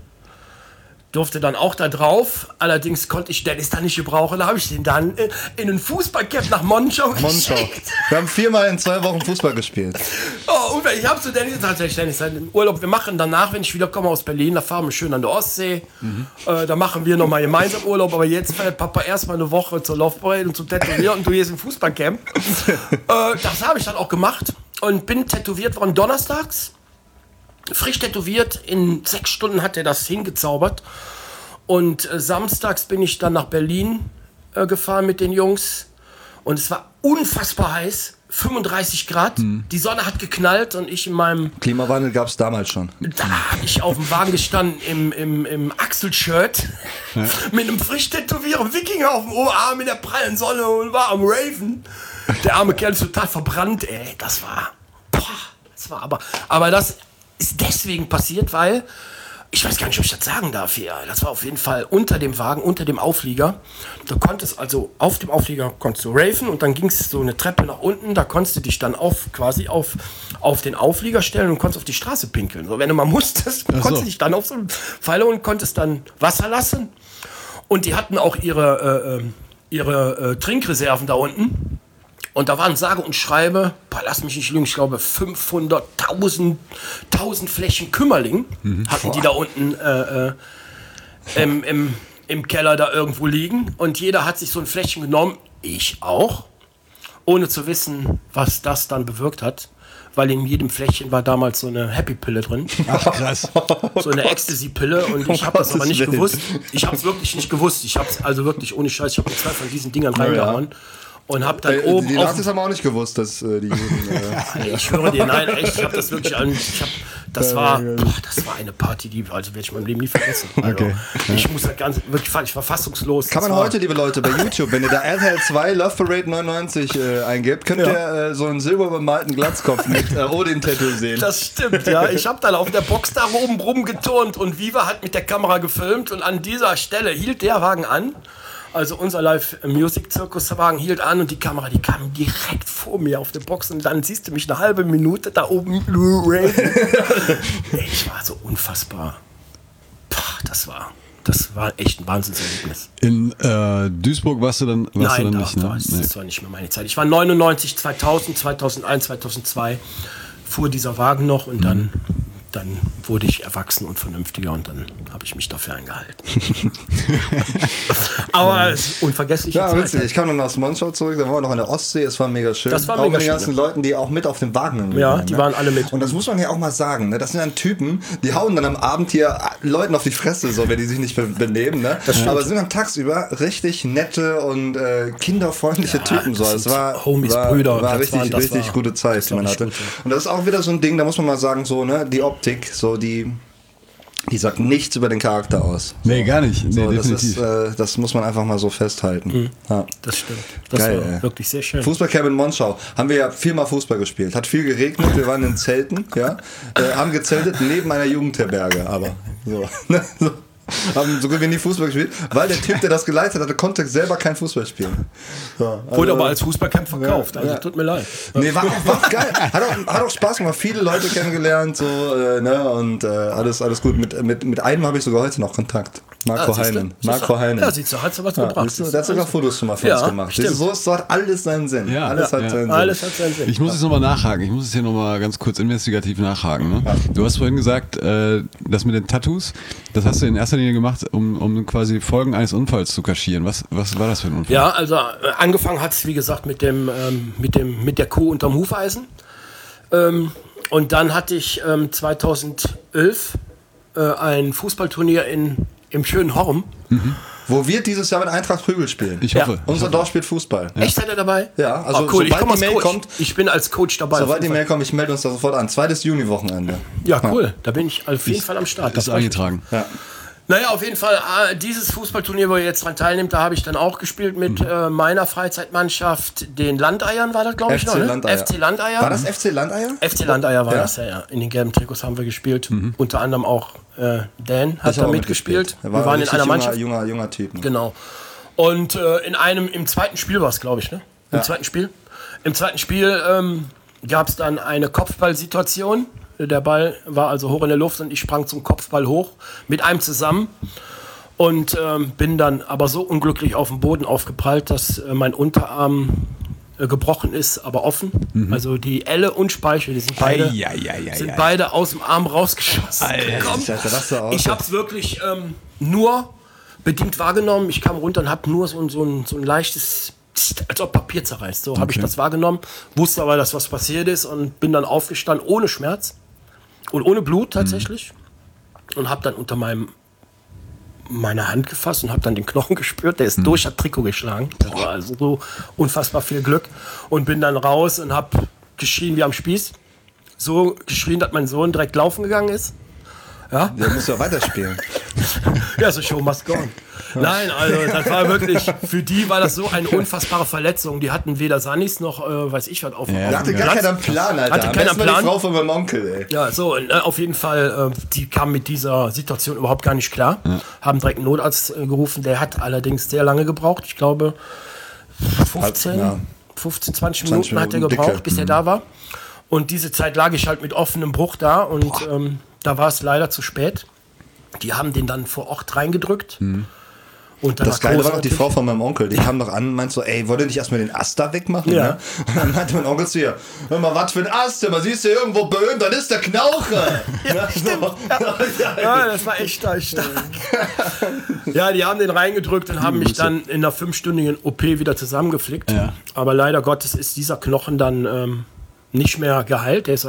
durfte dann auch da drauf, allerdings konnte ich Dennis dann nicht gebrauchen, da habe ich den dann in ein Fußballcamp nach Monschau geschickt. Wir haben 4-mal in 2 Wochen Fußball gespielt. Oh, und ich habe zu Dennis tatsächlich, im Urlaub, wir machen danach, wenn ich wieder komme aus Berlin, da fahren wir schön an der Ostsee, da machen wir nochmal gemeinsam Urlaub, aber jetzt fährt Papa erstmal eine Woche zur Love Parade und zum Tätowieren und du gehst im Fußballcamp. Das habe ich dann auch gemacht und bin tätowiert worden donnerstags. Frisch tätowiert, in 6 Stunden hat er das hingezaubert. Und samstags bin ich dann nach Berlin gefahren mit den Jungs. Und es war unfassbar heiß, 35 Grad. Die Sonne hat geknallt und ich in meinem... Klimawandel gab es damals schon. Da habe ich auf dem Wagen gestanden im Axel-Shirt mit einem frisch tätowierten Wikinger auf dem Oberarm in der prallen Sonne und war am Raven. Der arme Kerl ist total verbrannt, ey. Das war aber das ist deswegen passiert, weil, ich weiß gar nicht, ob ich das sagen darf hier, das war auf jeden Fall unter dem Wagen, unter dem Auflieger. Du konntest also, auf dem Auflieger konntest du raven und dann ging es so eine Treppe nach unten, da konntest du dich dann auf den Auflieger stellen und konntest auf die Straße pinkeln. So, wenn du mal musstest, konntest du dich dann auf so einen Pfeiler und konntest dann Wasser lassen. Und die hatten auch ihre Trinkreserven da unten. Und da waren sage und schreibe, lass mich nicht lügen, ich glaube 500.000 Flächen Kümmerling hatten die da unten im Keller da irgendwo liegen. Und jeder hat sich so ein Fläschchen genommen, ich auch, ohne zu wissen, was das dann bewirkt hat. Weil in jedem Fläschchen war damals so eine Happy-Pille drin. Ach, krass. So eine Ecstasy-Pille und ich habe das aber nicht gewusst. Ich habe es wirklich nicht gewusst. Ich habe es also wirklich ohne Scheiß, ich habe 2 von diesen Dingern reingehauen. Und hab dann oben die Nazis haben auch nicht gewusst, dass die Juden... Ich schwöre dir, nein, echt, ich habe das wirklich das war eine Party, also werde ich in meinem Leben nie vergessen. Also, Okay. Ich muss das ganz, wirklich, ich war fassungslos. Kann man heute, liebe Leute, bei YouTube, wenn ihr da RTL2 Love Parade 99 eingebt, könnt ihr so einen silberbemalten Glatzkopf mit Odin-Tattoo sehen. Das stimmt, ja. Ich habe dann auf der Box da oben rumgeturnt und Viva hat mit der Kamera gefilmt und an dieser Stelle hielt der Wagen an. Also unser Live-Music-Zirkuswagen hielt an und die Kamera, die kam direkt vor mir auf der Box und dann siehst du mich eine halbe Minute da oben. Ich war so unfassbar. Das war echt ein Wahnsinnserlebnis. In Duisburg warst du dann nicht, ne? Das war nicht mehr meine Zeit. Ich war 99, 2000, 2001, 2002 fuhr dieser Wagen noch und dann wurde ich erwachsen und vernünftiger und dann habe ich mich dafür eingehalten. Aber es ist unvergessliche Zeit. Ja, witzig. Ich kam dann aus Monschau zurück, da waren wir noch an der Ostsee, es war mega schön. Das war auch mega mit den schön, ganzen Leuten, die auch mit auf dem Wagen waren. Die waren alle mit. Und das muss man ja auch mal sagen, ne? Das sind dann Typen, die hauen dann am Abend hier Leuten auf die Fresse, so, wenn die sich nicht benehmen. Ne? Aber sind dann tagsüber richtig nette und kinderfreundliche Typen. So. Es war Homies, Brüder. War richtig gute Zeit, die man hatte. Und das ist auch wieder so ein Ding, da muss man mal sagen, so, ne, die Optik, so die sagt nichts über den Charakter aus. Nee, gar nicht. Nee, so, definitiv. Das muss man einfach mal so festhalten. Ja. Das stimmt. Das Geil, war wirklich sehr schön. Fußballcamp in Monschau. Haben wir ja 4-mal Fußball gespielt. Hat viel geregnet, wir waren in Zelten, ja. Haben gezeltet neben einer Jugendherberge, aber so. Haben so gut wie nie Fußball gespielt, weil der Typ, der das geleitet hatte, konnte selber kein Fußball spielen. So, wurde aber als Fußballcamp verkauft, also tut mir leid. Nee, war auch geil. Hat auch Spaß gemacht, viele Leute kennengelernt, so, ne, und alles gut. Mit einem habe ich sogar heute noch Kontakt. Marco Heinen. Ja, siehst du, hat was gebracht. Der hat sogar Fotos schon mal für uns gemacht. So hat alles seinen Sinn. Ja, alles hat seinen Sinn. Ich muss jetzt nochmal nachhaken. Ich muss es hier nochmal ganz kurz investigativ nachhaken. Ne? Ja. Du hast vorhin gesagt, das mit den Tattoos, das hast du in erster Linie gemacht, um quasi Folgen eines Unfalls zu kaschieren. Was war das für ein Unfall? Ja, also angefangen hat es, wie gesagt, mit der Kuh unterm Hufeisen. Und dann hatte ich 2011 ein Fußballturnier im schönen Horm. wo wir dieses Jahr mit Eintracht Prügel spielen. Ich hoffe. Unser Dorf spielt Fußball. Echt, seid ihr dabei? Ja, also cool. sobald die Mail kommt, ich bin als Coach dabei. sobald die Mail kommt, ich melde uns da sofort an. 2. Juni-Wochenende. Ja, cool. Da bin ich auf jeden Fall am Start. Ist eingetragen. Ja. Naja, auf jeden Fall, dieses Fußballturnier, wo ihr jetzt dran teilnehmt, da habe ich dann auch gespielt mit meiner Freizeitmannschaft, den Landeiern war das, glaube ich, noch, ne? FC Landeier. War das FC Landeier? FC Landeier war das, ja. In den gelben Trikots haben wir gespielt. Unter anderem auch Dan hat da mitgespielt. Wir waren in einer Mannschaft. Junger Typ. Ne? Genau. Und im zweiten Spiel war es, glaube ich, ne? Im zweiten Spiel gab es dann eine Kopfballsituation. Der Ball war also hoch in der Luft und ich sprang zum Kopfball hoch mit einem zusammen und bin dann aber so unglücklich auf den Boden aufgeprallt, dass mein Unterarm gebrochen ist, aber offen. Also die Elle und Speichel, die sind beide aus dem Arm rausgeschossen. Ich habe es wirklich nur bedingt wahrgenommen. Ich kam runter und habe nur so ein leichtes, als ob Papier zerreißt. So habe ich das wahrgenommen, wusste aber, dass was passiert ist und bin dann aufgestanden ohne Schmerz und ohne Blut tatsächlich und habe dann unter meine Hand gefasst und habe dann den Knochen gespürt, der ist durch das Trikot geschlagen. Das war also so unfassbar viel Glück und bin dann raus und habe geschrien wie am Spieß. So geschrien, dass mein Sohn direkt laufen gegangen ist. Ja? Der muss ja weiterspielen. Ja, so Show must go on. Nein, also das war wirklich, für die war das so eine unfassbare Verletzung. Die hatten weder Sanis noch, weiß ich was, auf dem Der hatte gar keinen Plan, Alter. Hatte keinen Plan. Die Frau von meinem Onkel, ey. Ja, so, auf jeden Fall, die kam mit dieser Situation überhaupt gar nicht klar. Haben direkt einen Notarzt gerufen. Der hat allerdings sehr lange gebraucht. Ich glaube, 20 Minuten hat er gebraucht, bis er da war. Und diese Zeit lag ich halt mit offenem Bruch da und da war es leider zu spät. Die haben den dann vor Ort reingedrückt. Und das Geile war doch die Frau von meinem Onkel, die kam doch an und meinte so, ey, wollt ihr nicht erstmal den Ast da wegmachen? Ja. Ne? Und dann meinte mein Onkel zu ihr, hör mal, was für ein Ast, man siehst du irgendwo Böen, dann ist der Knauche. Ja, stimmt. Ja, das war echt stark. Ja, die haben den reingedrückt und haben mich dann in einer 5-stündigen OP wieder zusammengeflickt. Ja. Aber leider Gottes ist dieser Knochen dann nicht mehr geheilt. Der ist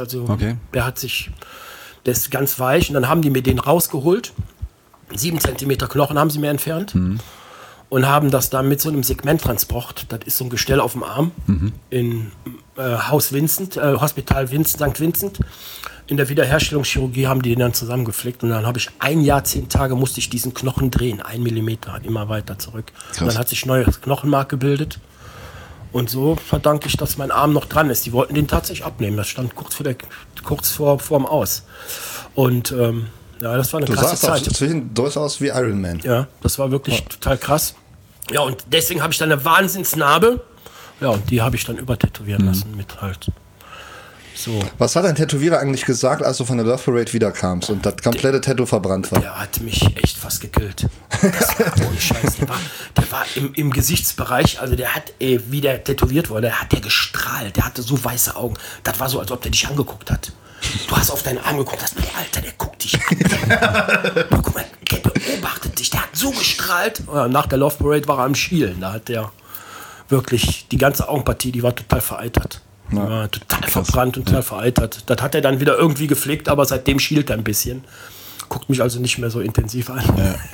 der ist ganz weich und dann haben die mir den rausgeholt. 7 Zentimeter Knochen haben sie mir entfernt und haben das dann mit so einem Segmenttransport, das ist so ein Gestell auf dem Arm, in Haus Vincent, Hospital St. Vincent, in der Wiederherstellungschirurgie haben die den dann zusammengeflickt und dann habe ich 1 Jahr, 10 Tage musste ich diesen Knochen drehen, 1 Millimeter, immer weiter zurück. Krass. Und dann hat sich neues Knochenmark gebildet und so verdanke ich, dass mein Arm noch dran ist. Die wollten den tatsächlich abnehmen, das stand kurz vorm Aus. Und ja, das war eine krasse Zeit. Du sahst durchaus wie Iron Man. Ja, das war wirklich total krass. Ja, und deswegen habe ich dann eine Wahnsinnsnarbe. Ja, und die habe ich dann übertätowieren lassen mit halt so. Was hat dein Tätowierer eigentlich gesagt, als du von der Love Parade wiederkamst und das komplette Tattoo verbrannt war? Der hat mich echt fast gekillt. Das war ohne Scheiß. Der war im Gesichtsbereich, also der hat, wie der tätowiert wurde, hat der gestrahlt. Der hatte so weiße Augen. Das war so, als ob der dich angeguckt hat. Du hast auf deinen Arm geguckt, hast, Alter, der guckt dich an. Guck mal, der beobachtet dich, der hat so gestrahlt. Ja, nach der Love Parade war er am Schielen. Da hat der wirklich, die ganze Augenpartie, die war total vereitert. Die war total verbrannt und total vereitert. Das hat er dann wieder irgendwie gepflegt, aber seitdem schielt er ein bisschen. Guckt mich also nicht mehr so intensiv an.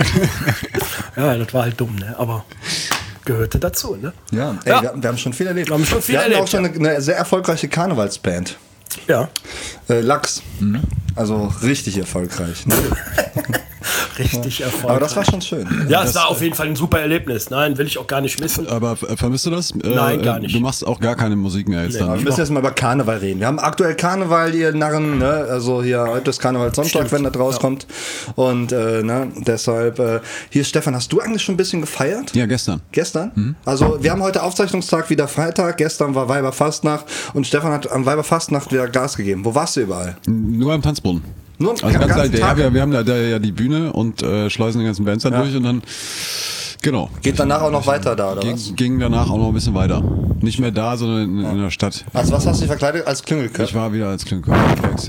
Ja, das war halt dumm, ne? Aber gehörte dazu, ne? Ja, ey, wir haben schon viel erlebt. Wir hatten auch schon eine sehr erfolgreiche Karnevalsband. Ja. Lachs. Also richtig erfolgreich. Ne? Richtig erfolgreich. Aber das war schon schön. Ja, es war auf jeden Fall ein super Erlebnis. Nein, will ich auch gar nicht missen. Aber vermisst du das? Nein, gar nicht. Du machst auch gar keine Musik mehr jetzt dann. Wir müssen jetzt mal über Karneval reden. Wir haben aktuell Karneval, ihr Narren, ne? Also hier, heute ist Karnevalssonntag, wenn das rauskommt. Ja. Und deshalb, hier Stefan, hast du eigentlich schon ein bisschen gefeiert? Ja, gestern. Gestern? Also wir haben heute Aufzeichnungstag, wieder Freitag. Gestern war Weiberfastnacht und Stefan hat am Weiberfastnacht wieder Gas gegeben. Wo warst du überall? Nur am Tanzboden. Nur also ganz Tag? Wir haben da ja die Bühne und schleusen die ganzen Bands dann durch und dann, genau. Geht danach auch noch weiter da, oder was? Ging danach auch noch ein bisschen weiter. Nicht mehr da, sondern in der Stadt. Also was hast du dich verkleidet? Als Klüngelköpf? Ich war wieder als Klüngelköpf unterwegs,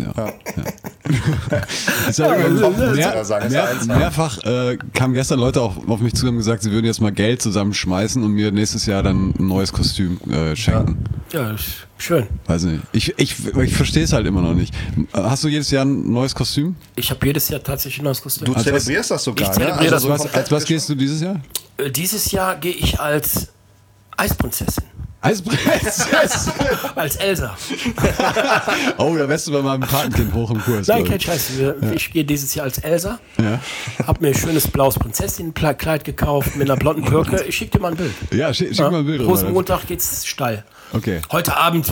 Mehrfach kamen gestern Leute auch auf mich zu und haben gesagt, sie würden jetzt mal Geld zusammenschmeißen und mir nächstes Jahr dann ein neues Kostüm schenken. Ja, schön. Weiß nicht. Ich verstehe es halt immer noch nicht. Hast du jedes Jahr ein neues Kostüm? Ich habe jedes Jahr tatsächlich ein neues Kostüm. Du zelebrierst das sogar, ich zelebriere ne? das. Als was gehst du dieses Jahr? Dieses Jahr gehe ich als Eisprinzessin. Eisprinzessin. Als Elsa. Oh, da wärst du bei meinem Patenkind hoch im Kurs. Nein, kein Scheiß. Ich gehe dieses Jahr als Elsa. Ja. Hab mir ein schönes blaues Prinzessinnenkleid gekauft mit einer blonden Perücke. Ich schicke dir mal ein Bild. Ja, schick mal ein Bild. Rosenmontag geht's steil. Okay. Heute Abend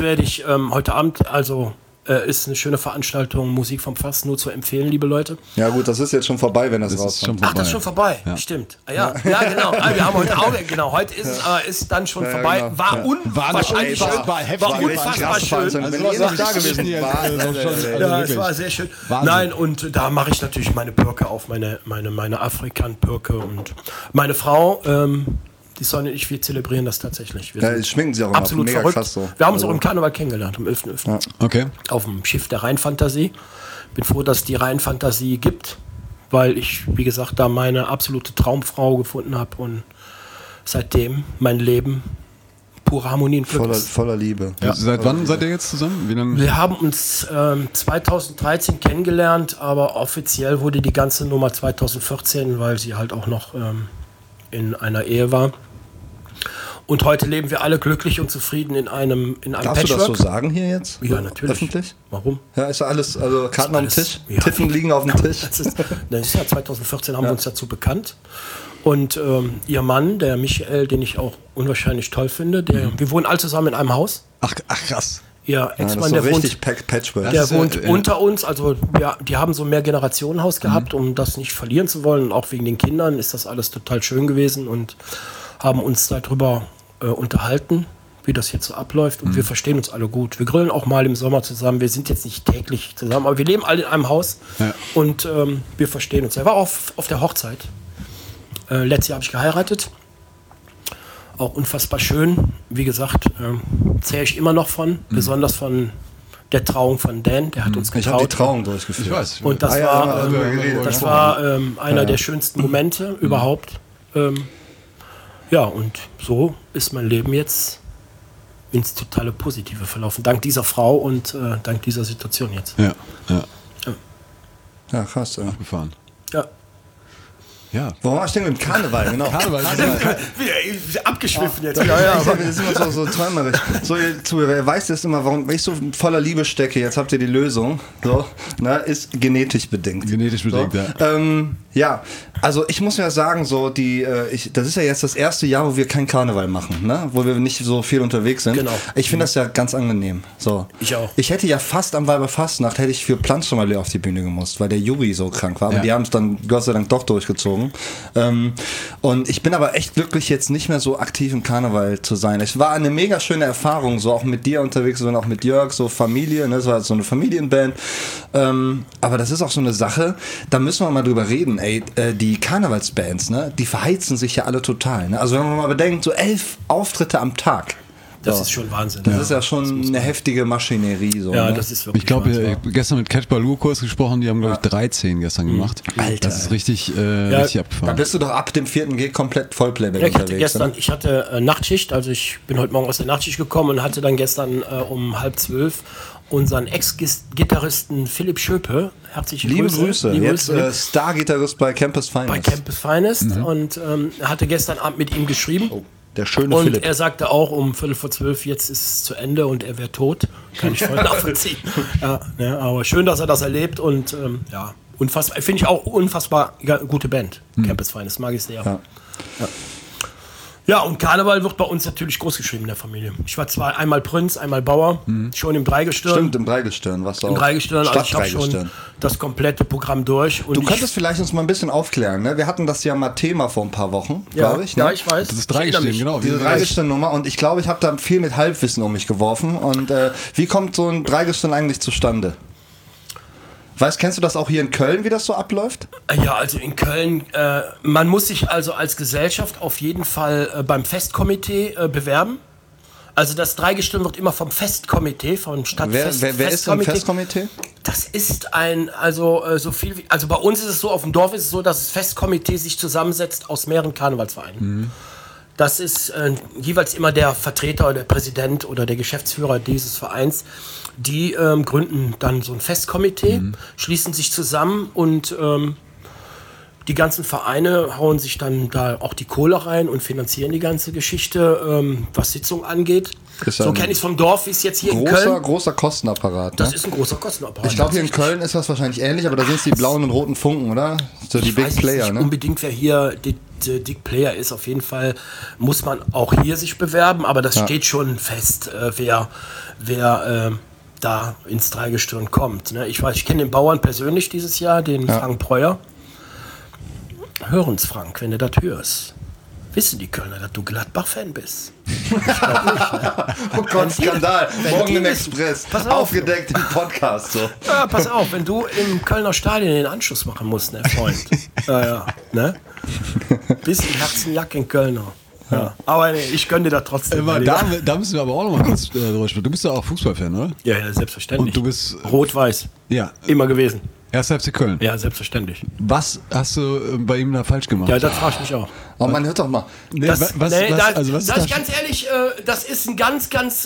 ist eine schöne Veranstaltung, Musik vom Fass, nur zu empfehlen, liebe Leute. Ja gut, das ist jetzt schon vorbei, wenn das Das ist rauskommt. Ach, das ist schon vorbei. Ja. Stimmt. Ja, genau. Wir haben heute Auge. Genau, heute ist es, aber ist dann schon vorbei. genau. War unwahrscheinlich schön. War unfassbar schön. Also, wenn ihr nicht da gewesen Ja, es war sehr schön. Wahnsinn. Nein, und da mache ich natürlich meine Perücke auf, meine Afrikan-Perücke. Und meine Frau, die Sonja und ich, wir zelebrieren das tatsächlich. Wir Ja, sind das schminken sie auch immer. absolut Mega verrückt. krass so. Wir haben uns auch im Karneval kennengelernt, am 11.11. Ja. Okay. Auf dem Schiff der Rheinfantasie. Bin froh, dass es die Rheinfantasie gibt, weil ich, wie gesagt, da meine absolute Traumfrau gefunden habe und seitdem mein Leben pure Harmonie und Glück ist. Voller Liebe. Ja. Seit wann seid ihr jetzt zusammen? Wie lange? Wir haben uns 2013 kennengelernt, aber offiziell wurde die ganze Nummer 2014, weil sie halt auch noch in einer Ehe war. Und heute leben wir alle glücklich und zufrieden in einem Darfst du das so sagen hier jetzt? Ja, natürlich. Öffentlich? Warum? Ja, ist ja alles, also Karten auf dem Tisch? Ja. Tiffen liegen auf dem Tisch? Das ist ja 2014 haben wir uns dazu bekannt. Und ihr Mann, der Michael, den ich auch unwahrscheinlich toll finde, wir wohnen alle zusammen in einem Haus. Ach krass. Ihr Ja, das Ex-Mann, ist so der wohnt, richtig Patchwork. der ist ja- wohnt ja. unter uns. Also die haben so ein Mehrgenerationenhaus gehabt, um das nicht verlieren zu wollen. Und auch wegen den Kindern ist das alles total schön gewesen und haben uns darüber unterhalten, wie das jetzt so abläuft. Und wir verstehen uns alle gut. Wir grillen auch mal im Sommer zusammen. Wir sind jetzt nicht täglich zusammen, aber wir leben alle in einem Haus Ja. und wir verstehen uns. Er war auf der Hochzeit. Letztes Jahr habe ich geheiratet. Auch unfassbar schön. Wie gesagt, zähle ich immer noch von. Besonders von der Trauung von Dan. Der hat uns Ich habe die getraut. Trauung durchgeführt. Ich weiß. Und das Ah, ja, war, haben wir geredet. das war einer der schönsten Momente überhaupt. Ja, und so ist mein Leben jetzt ins totale Positive verlaufen. Dank dieser Frau und dank dieser Situation jetzt. Ja. Ja, krass. Ja. Gefahren. Ja. Ja. Wo war ich denn mit dem Karneval? Genau. Karneval. Wieder abgeschwiffen jetzt. Das ist immer so träumerisch. So, ihr Zuhörer, ihr weißt jetzt immer, warum ich so voller Liebe stecke. Jetzt habt ihr die Lösung. So, ne, ist genetisch bedingt. Genetisch bedingt, so. Ja, also ich muss ja sagen, so das ist ja jetzt das erste Jahr, wo wir kein Karneval machen, ne? Wo wir nicht so viel unterwegs sind. Genau. Ich finde das ja ganz angenehm. So. Ich auch. Ich hätte ja fast am Weiberfastnacht hätte ich für Planschenmalé auf die Bühne gemusst, weil der Juri so krank war. Aber Ja. die haben es dann Gott sei Dank doch durchgezogen. Und ich bin aber echt glücklich, jetzt nicht mehr so aktiv im Karneval zu sein. Es war eine mega schöne Erfahrung, so auch mit dir unterwegs und auch mit Jörg, so Familie, ne? Das war so eine Familienband. Aber das ist auch so eine Sache, da müssen wir mal drüber reden, ey, die Karnevalsbands, ne? Die verheizen sich ja alle total, ne? Also wenn man mal bedenkt, so 11 Auftritte am Tag. Das So. ist schon Wahnsinn. Das ist ja schon eine heftige Maschinerie. So, ja, ne? das ist wirklich Ich glaube, Wahnsinn. ich habe gestern mit Catch Baloo kurz gesprochen, die haben, glaube ich, 13 gestern gemacht. Alter, Das ist richtig, richtig Da abgefahren. bist du doch ab dem 4. G komplett Vollplayback Ja, ich hatte unterwegs. gestern, ne? ich hatte Nachtschicht, also ich bin heute Morgen aus der Nachtschicht gekommen und hatte dann gestern um 11:30 unseren Ex-Gitarristen Philipp Schöpe, herzliche Liebe Grüße. Liebe Jetzt Grüße. Star-Gitarrist bei Campus Finest. Bei Campus Finest und hatte gestern Abend mit ihm geschrieben. Der schöne Und Philipp. er sagte auch um 11:45, jetzt ist es zu Ende und er wäre tot. Kann ich voll nachvollziehen. Ja, aber schön, dass er das erlebt und ja, unfassbar, finde ich auch unfassbar gute Band. Campus Finest, mag ich sehr. Ja. Ja, und Karneval wird bei uns natürlich groß geschrieben in der Familie. Ich war einmal Prinz, einmal Bauer, schon im Dreigestirn. Stimmt, im Dreigestirn. Was Im Dreigestirn, also ich habe schon Stadtdreigestirn. das komplette Programm durch. Und Du könntest vielleicht uns mal ein bisschen aufklären. Ne? Wir hatten das ja mal Thema vor ein paar Wochen, glaube ich. Ne? Ja, ich weiß. Das ist Ich erinnere Dreigestirn, mich. genau. Diese Dreigestirn-Nummer. Und ich glaube, ich habe da viel mit Halbwissen um mich geworfen. Und wie kommt so ein Dreigestirn eigentlich zustande? Kennst du das auch hier in Köln, wie das so abläuft? Ja, also in Köln, man muss sich also als Gesellschaft auf jeden Fall beim Festkomitee bewerben. Also das Dreigestirn wird immer vom Festkomitee, vom Wer ist im Festkomitee? Das ist also bei uns ist es so, auf dem Dorf ist es so, dass das Festkomitee sich zusammensetzt aus mehreren Karnevalsvereinen. Das ist jeweils immer der Vertreter oder der Präsident oder der Geschäftsführer dieses Vereins. Die gründen dann so ein Festkomitee, schließen sich zusammen und die ganzen Vereine hauen sich dann da auch die Kohle rein und finanzieren die ganze Geschichte, was Sitzungen angeht. So kenne ich es vom Dorf, wie es jetzt hier in Köln. Großer Kostenapparat. Ne? Das ist ein großer Kostenapparat. Ich glaube, hier in Köln ist das wahrscheinlich ähnlich, aber da sind es die blauen und roten Funken, oder? So die Big Player, nicht ne? Unbedingt, wer hier die Big Player ist. Auf jeden Fall muss man auch hier sich bewerben, aber das steht schon fest, wer da ins Dreigestirn kommt. Ne? Ich kenne den Bauern persönlich dieses Jahr, den Frank Breuer. Hören's, Frank, wenn du das hörst. Wissen die Kölner, dass du Gladbach-Fan bist? Ich glaube nicht. Ne? Oh Gott, Skandal. Morgen im wissen. Express. Pass auf. Aufgedeckt im Podcast. So. Ja, pass auf, wenn du im Kölner Stadion den Anschluss machen musst, ne, Freund. Ne? Bisschen Herzenjack in Kölner. Ja. Aber nee, ich gönne dir das trotzdem. Da müssen wir aber auch noch mal kurz drüber sprechen. Du bist ja auch Fußballfan, oder? Ja, selbstverständlich. Und du bist Rot-Weiß. Ja. Immer gewesen. 1. FC Köln. Ja, selbstverständlich. Was hast du bei ihm da falsch gemacht? Ja, das frage ich mich auch. Oh, man hört doch mal. Sag ich ganz ehrlich, das ist ein ganz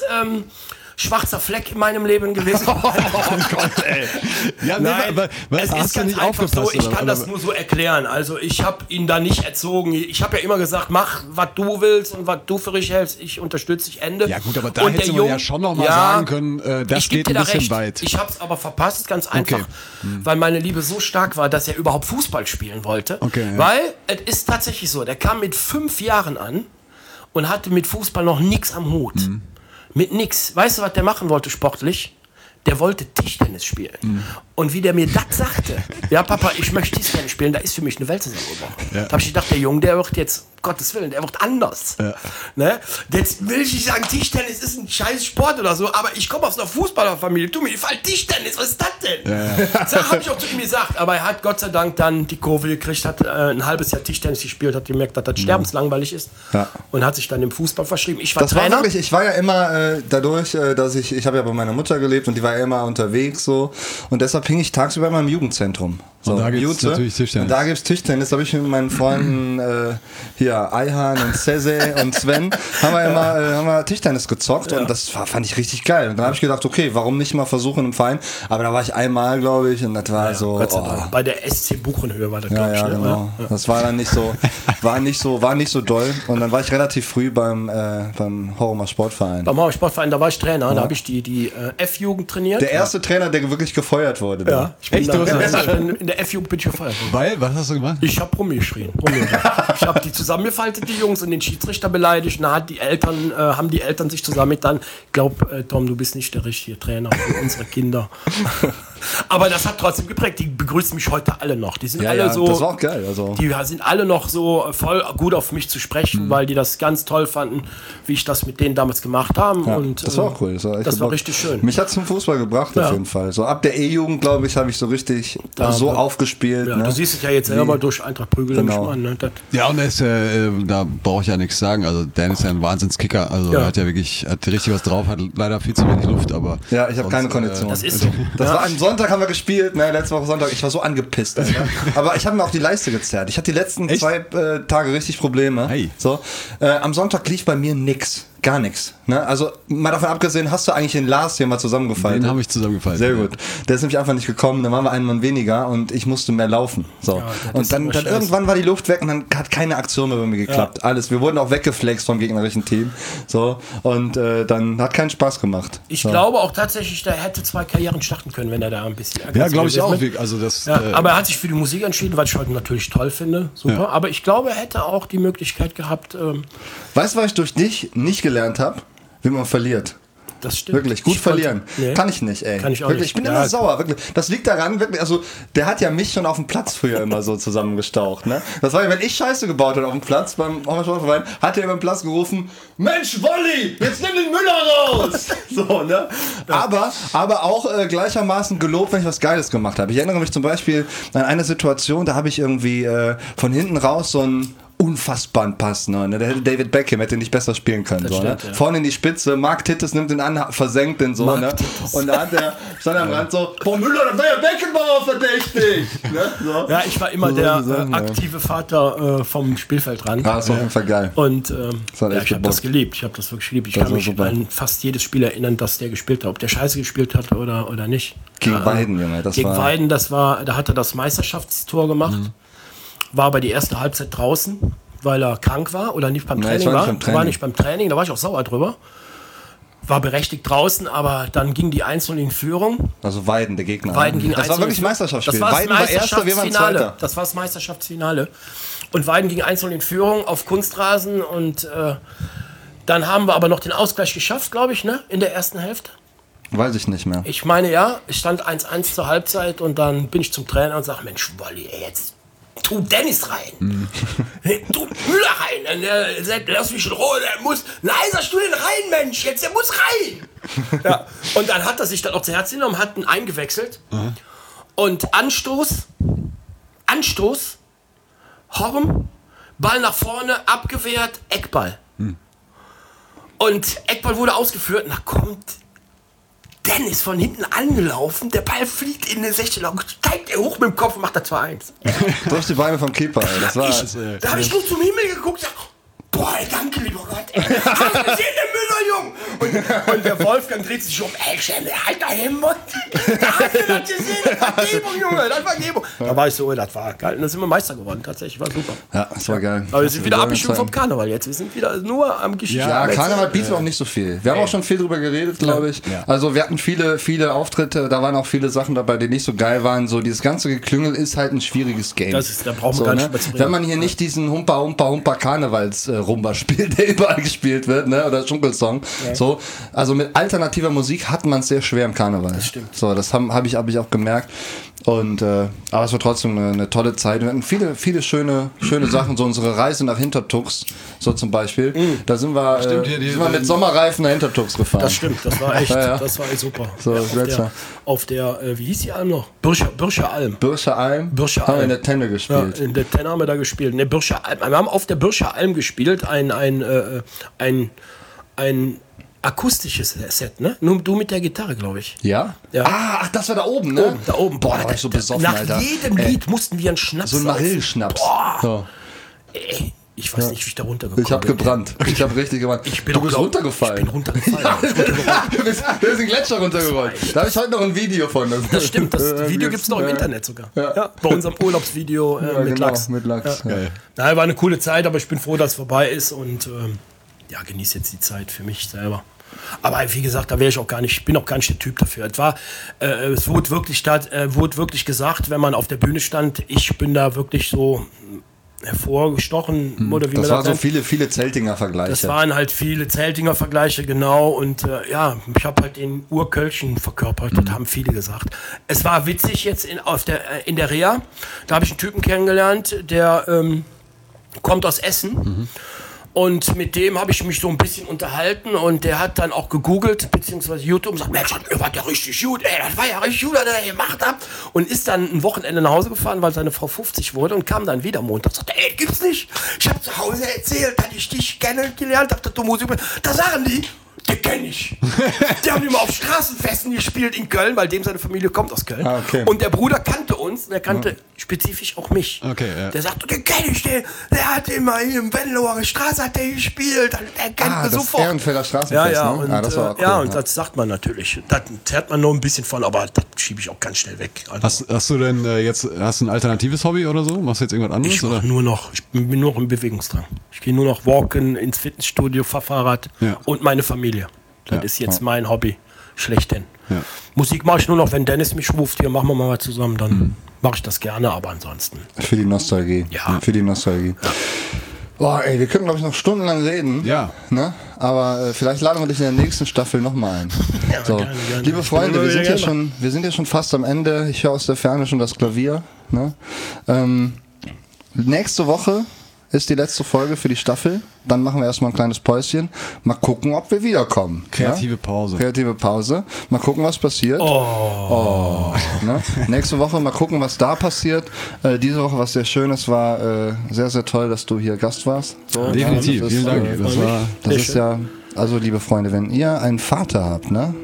schwarzer Fleck in meinem Leben gewesen. Oh Gott, ey. Ja, Nein, es hast ist du ganz nicht einfach so, aufgepasst? ich kann das nur so erklären. Also ich habe ihn da nicht erzogen. Ich habe ja immer gesagt, mach, was du willst und was du für richtig hältst. Ich unterstütze dich, Ende. Ja gut, aber da hätte man ja schon noch mal sagen können, das geht ein bisschen weit. Ich habe es aber verpasst, ganz einfach, weil meine Liebe so stark war, dass er überhaupt Fußball spielen wollte. Okay, ja. Weil es ist tatsächlich so, der kam mit 5 Jahren an und hatte mit Fußball noch nichts am Hut. Mit nix. Weißt du, was der machen wollte sportlich? Der wollte Tischtennis spielen. Und wie der mir das sagte, ja Papa, ich möchte Tischtennis spielen, da ist für mich eine Welt zusammengebrochen. Da habe ich gedacht, der Junge, der wird jetzt, Gottes Willen, der wird anders. Ja. Ne? Jetzt will ich nicht sagen, Tischtennis ist ein scheiß Sport oder so, aber ich komme aus einer Fußballerfamilie, mir gefällt Tischtennis, was ist das denn? Ja. Das habe ich auch zu ihm gesagt, aber er hat Gott sei Dank dann die Kurve gekriegt, hat ein halbes Jahr Tischtennis gespielt, hat gemerkt, dass das sterbenslangweilig ist und hat sich dann dem Fußball verschrieben. Ich war Trainer. Ich war ja immer dadurch, dass ich habe ja bei meiner Mutter gelebt und die war ja immer unterwegs so und deshalb hing ich tagsüber immer im Jugendzentrum. So, und da gibt es natürlich Tischtennis. Und da gibt es Tischtennis, da habe ich mit meinen Freunden hier Ayhan und Seze und Sven haben wir Tischtennis gezockt und das fand ich richtig geil. Und dann habe ich gedacht, okay, warum nicht mal versuchen im Verein? Aber da war ich einmal, glaube ich, und das war so. Bei der SC Buchenhöhe war das, glaube ich. Ja, genau. Ja. Das war dann nicht so, war nicht so doll. Und dann war ich relativ früh beim Horrumer Sportverein. Beim Horrumer Sportverein, da war ich Trainer, da habe ich die F-Jugend trainiert. Der erste Trainer, der wirklich gefeuert wurde. Ja, in der F-Jugend bin ich gefeuert worden. Weil, was hast du gemacht? Ich habe rumgeschrien. Ich habe die zusammengefaltet, die Jungs, und den Schiedsrichter beleidigt. Da haben die Eltern sich zusammen dann, ich glaube, Tom, du bist nicht der richtige Trainer für unsere Kinder. Aber das hat trotzdem geprägt. Die begrüßen mich heute alle noch. Die sind alle so. Das war auch geil. Also. Die sind alle noch so voll gut auf mich zu sprechen, weil die das ganz toll fanden, wie ich das mit denen damals gemacht habe. Ja, und das war auch cool. Das war richtig schön. Mich hat es zum Fußball gebracht, auf jeden Fall. So ab der E-Jugend, glaube ich, habe ich so richtig aufgespielt. Ja, ne? Du siehst es ja jetzt selber durch Eintracht Prügel. Genau. Ne? Ja, und da brauche ich ja nichts sagen. Also Dan ist ja ein Wahnsinnskicker. Also er hat ja wirklich, hat richtig was drauf, hat leider viel zu wenig Luft, aber. Ja, ich habe keine Kondition. Das ist so. Das war am Sonntag, haben wir gespielt, ne, letzte Woche Sonntag, ich war so angepisst. Alter. Aber ich habe mir auch die Leiste gezerrt. Ich hatte die letzten 2 Tage richtig Probleme. Hey. So, am Sonntag lief bei mir nix. Gar nichts. Ne? Also mal davon abgesehen, hast du eigentlich den Lars hier mal zusammengefaltet? Den habe ich zusammengefaltet. Sehr gut. Der ist nämlich einfach nicht gekommen, dann waren wir einen Mann weniger und ich musste mehr laufen. So. Ja, und dann irgendwann war die Luft weg und dann hat keine Aktion mehr bei mir geklappt. Ja. Alles. Wir wurden auch weggeflext vom gegnerischen Team. So. Und dann hat keinen Spaß gemacht. Ich glaube auch tatsächlich, der hätte 2 Karrieren starten können, wenn er da ein bisschen... Ja, glaube ich auch. Also das, aber er hat sich für die Musik entschieden, was ich heute natürlich toll finde. Super. Ja. Aber ich glaube, er hätte auch die Möglichkeit gehabt... Weißt du, was ich durch dich nicht gelernt habe? Wie man verliert. Das stimmt. Wirklich, gut verlieren. Kann ich nicht, ey. Kann ich auch wirklich, nicht. Ich bin immer sauer, wirklich. Das liegt daran, wirklich, also der hat ja mich schon auf dem Platz früher immer so zusammengestaucht, ne? Das war ja, wenn ich Scheiße gebaut habe auf dem Platz beim Sportverein, hat er über den Platz gerufen, Mensch, Wolli, jetzt nimm den Müller raus! So, ne? Ja. Aber auch gleichermaßen gelobt, wenn ich was Geiles gemacht habe. Ich erinnere mich zum Beispiel an eine Situation, da habe ich irgendwie von hinten raus so ein unfassbaren Pass, ne? Der hätte David Beckham hätte nicht besser spielen können. So, stimmt, ne? Ja. Vorne in die Spitze, Mark Tittis nimmt den an, versenkt den so, ne? Und da stand er am Rand so, boah, Müller, da wäre ja Beckenbauer verdächtig! Ne? So. Ja, ich war immer der aktive Vater vom Spielfeldrand. Das war auf jeden Fall geil. Und ich habe das geliebt. Ich habe das wirklich geliebt. Ich kann mich an fast jedes Spiel erinnern, dass der gespielt hat. Ob der Scheiße gespielt hat oder nicht. Gegen Weiden, Junge. Gegen Weiden, da hat er das Meisterschaftstor gemacht. war aber die erste Halbzeit draußen, weil er krank war oder nicht beim Training war. War nicht beim Training, da war ich auch sauer drüber. War berechtigt draußen, aber dann ging die 1-0 in Führung. Also Weiden, der Gegner. Weiden ging das war wirklich Meisterschaftsspiel. Weiden war Erster, wir waren Zweiter. Das war das Meisterschaftsfinale. Und Weiden ging 1-0 in Führung auf Kunstrasen. Und dann haben wir aber noch den Ausgleich geschafft, glaube ich, ne? In der ersten Hälfte. Weiß ich nicht mehr. Ich meine, ja. Es stand 1-1 zur Halbzeit und dann bin ich zum Trainer und sage, Mensch, Wolli, jetzt tu Dennis rein. Tu Müller rein. Der sagt, lass mich in Ruhe, der muss. Nein, sagst du den rein, Mensch, jetzt, der muss rein. Ja. Und dann hat er sich dann auch zu Herzen genommen, hat ihn eingewechselt. Und Anstoß, Horn, Ball nach vorne, abgewehrt, Eckball. Und Eckball wurde ausgeführt, na kommt Dennis von hinten angelaufen, der Ball fliegt in den 16er, steigt er hoch mit dem Kopf und macht da 2-1. Durch die Beine vom Keeper, ey. Das war. Da habe ich nur zum Himmel geguckt und gesagt, boah, danke, lieber Gott. Hast du gesehen, der Müller, Jung? Und der Wolfgang dreht sich um, ey, Schäme, halt da hin, Mann. Da hast du das gesehen, das war Gebung, Junge, das war Gebung. Da war ich so, das war geil. Und dann sind wir Meister geworden, tatsächlich, war super. Ja, das war geil. Aber wir sind wieder abgestimmt vom Karneval jetzt. Wir sind wieder nur am Geschichten. Ja, Karneval bietet auch nicht so viel. Wir haben auch schon viel drüber geredet, glaube ich. Ja. Also wir hatten viele Auftritte, da waren auch viele Sachen dabei, die nicht so geil waren. So dieses ganze Geklüngel ist halt ein schwieriges Game. Da brauchen wir gar nicht mehr zu reden. Wenn man hier nicht diesen Humpa Karnevals-Rumba spielt, der überall gespielt wird, ne? Oder Schunkelsong. Ja. So, also mit alternativer Musik hat man es sehr schwer im Karneval. Das stimmt. So, das hab ich auch gemerkt. Und aber es war trotzdem eine tolle Zeit. Wir hatten viele schöne Sachen, so unsere Reise nach Hintertux, so zum Beispiel. Da sind wir mit Sommerreifen nach Hintertux gefahren. Das stimmt, das war echt, das war echt super. So, auf der wie hieß die Alm noch? Birscher Alm. Haben wir in der Tenne gespielt. Ja, in der Tenne haben wir da gespielt. Ne, Birscher Alm. Wir haben auf der Birscher Alm gespielt, ein akustisches Set, ne? Nur du mit der Gitarre, glaube ich. Ja? Ja. Ach, das war da oben, ne? Da oben. Boah, da war ich so besoffen, nach Alter. jedem Lied mussten wir einen Schnaps so ein Marillenschnaps. So. Ey, ich weiß nicht, wie ich da runtergekommen bin. Ich habe gebrannt. Ich habe richtig gebrannt. Du bist runtergefallen. Ich bin runtergefallen. Du bist den Gletscher runtergerollt. Da habe ich heute noch ein Video von. Das stimmt, das Video gibt es noch im Internet sogar. Ja, bei unserem Urlaubsvideo mit Lachs. Mit Lachs. Ja. Naja, war eine coole Zeit, aber ich bin froh, dass es vorbei ist und genieße jetzt die Zeit für mich selber. Aber wie gesagt, da wäre ich auch gar nicht, ich bin auch gar nicht der Typ dafür. Es wurde wirklich gesagt, wenn man auf der Bühne stand, ich bin da wirklich so hervorgestochen. Oder wie das man waren so viele Zeltinger-Vergleiche. Das waren halt viele Zeltinger-Vergleiche, genau. Und ich habe halt den Urkölschen verkörpert, das haben viele gesagt. Es war witzig jetzt in der Reha. Da habe ich einen Typen kennengelernt, der kommt aus Essen. Und mit dem habe ich mich so ein bisschen unterhalten und der hat dann auch gegoogelt, beziehungsweise YouTube und sagt, Mensch, ihr wart ja richtig gut, ey, das war ja richtig gut, was ihr gemacht habt. Und ist dann ein Wochenende nach Hause gefahren, weil seine Frau 50 wurde und kam dann wieder Montag und sagte, ey, gibt's nicht. Ich habe zu Hause erzählt, dass ich dich kennengelernt habe, dass du Musik bist. Da sagen die kenne ich. Die haben immer auf Straßenfesten gespielt in Köln, weil dem seine Familie kommt aus Köln. Ah, okay. Und der Bruder kannte uns, der kannte spezifisch auch mich. Okay, ja. Der sagte, den kenne ich, der hat immer hier im Venloer Straße hat der gespielt, der kennt mich sofort. Das Ehrenfelder Straßenfest, ja, ne? Und, das war cool, und das sagt man natürlich. Das zerrt man noch ein bisschen von, aber das schiebe ich auch ganz schnell weg. Also, hast du denn hast du ein alternatives Hobby oder so? Machst du jetzt irgendwas anderes? Ich bin nur noch im Bewegungsdrang. Ich gehe nur noch walken, ins Fitnessstudio, fahr Fahrrad und meine Familie. Das ist jetzt mein Hobby schlechthin. Ja. Musik mache ich nur noch, wenn Dennis mich ruft, hier machen wir mal was zusammen, dann mache ich das gerne, aber ansonsten. Für die Nostalgie. Ja. Für die Nostalgie. Ja. Boah, ey, wir könnten, glaube ich, noch stundenlang reden. Ja. Ne? Aber vielleicht laden wir dich in der nächsten Staffel nochmal ein. Ja, so. Gerne. Liebe Freunde, wir sind ja schon fast am Ende. Ich höre aus der Ferne schon das Klavier. Ne? Nächste Woche ist die letzte Folge für die Staffel. Dann machen wir erstmal ein kleines Päuschen. Mal gucken, ob wir wiederkommen. Kreative Pause. Kreative Pause. Mal gucken, was passiert. Ne? Nächste Woche mal gucken, was da passiert. Diese Woche, was sehr schön ist, war sehr, sehr toll, dass du hier Gast warst. So, definitiv, vielen Dank. Das ist ja, also liebe Freunde, wenn ihr einen Vater habt, ne?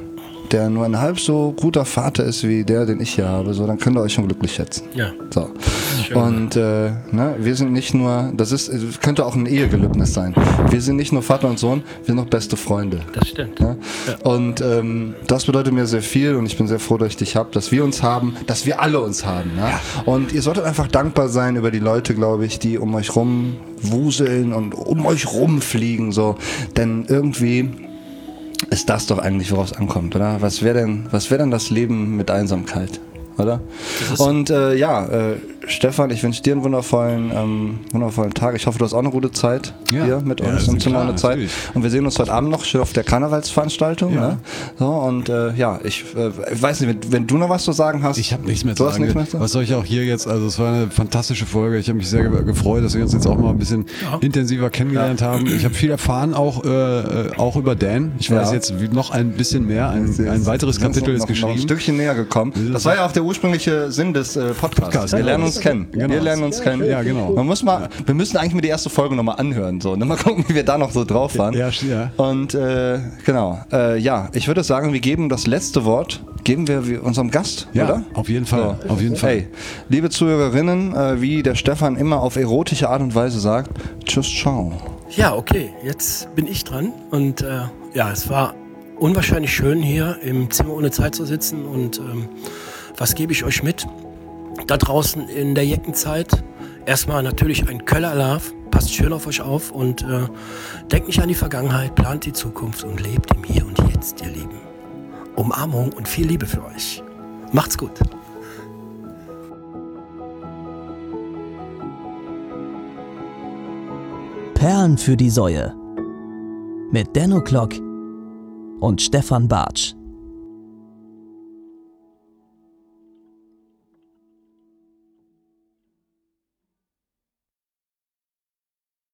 der nur ein halb so guter Vater ist wie der, den ich hier habe, so, dann könnt ihr euch schon glücklich schätzen. Ja. So. Und wir sind nicht nur, könnte auch ein Ehegelübnis sein. Wir sind nicht nur Vater und Sohn, wir sind noch beste Freunde. Das stimmt. Ne? Ja. Und das bedeutet mir sehr viel und ich bin sehr froh, dass ich dich habe, dass wir uns haben, dass wir alle uns haben. Ne? Ja. Und ihr solltet einfach dankbar sein über die Leute, glaube ich, die um euch rum wuseln und um euch rumfliegen, so. Denn irgendwie ist das doch eigentlich, worauf es ankommt, oder? Was wäre denn das Leben mit Einsamkeit, oder? Und Stefan, ich wünsche dir einen wundervollen Tag. Ich hoffe, du hast auch eine gute Zeit hier mit uns und Zimmer eine Zeit. Natürlich. Und wir sehen uns heute Abend noch schön auf der Karnevalsveranstaltung. Ja. Ne? So, und ich weiß nicht, wenn du noch was zu sagen hast. Ich habe nichts mehr zu sagen. Was soll ich auch hier jetzt? Also es war eine fantastische Folge. Ich habe mich sehr gefreut, dass wir uns jetzt auch mal ein bisschen intensiver kennengelernt haben. Ich habe viel erfahren, auch über Dan. Ich weiß jetzt noch ein bisschen mehr. Ein weiteres Kapitel ist geschrieben. Noch ein Stückchen näher gekommen. Das war ja auch der ursprüngliche Sinn des Podcasts. Wir lernen uns kennen. Genau. Wir lernen uns kennen. Ja, genau. Wir müssen eigentlich mir die erste Folge nochmal anhören. So. Mal gucken, wie wir da noch so drauf waren. Ja. Und ich würde sagen, wir geben das letzte Wort unserem Gast, oder? Auf jeden Fall. So. Auf jeden Fall. Hey, liebe Zuhörerinnen, wie der Stefan immer auf erotische Art und Weise sagt, tschüss, ciao. Ja, okay, jetzt bin ich dran. Und es war unwahrscheinlich schön, hier im Zimmer ohne Zeit zu sitzen. Und was gebe ich euch mit? Da draußen in der Jeckenzeit erstmal natürlich ein Köller Love, passt schön auf euch auf und denkt nicht an die Vergangenheit, plant die Zukunft und lebt im Hier und Jetzt, ihr Lieben. Umarmung und viel Liebe für euch. Macht's gut. Perlen für die Säue mit Denno Klock und Stefan Bartsch.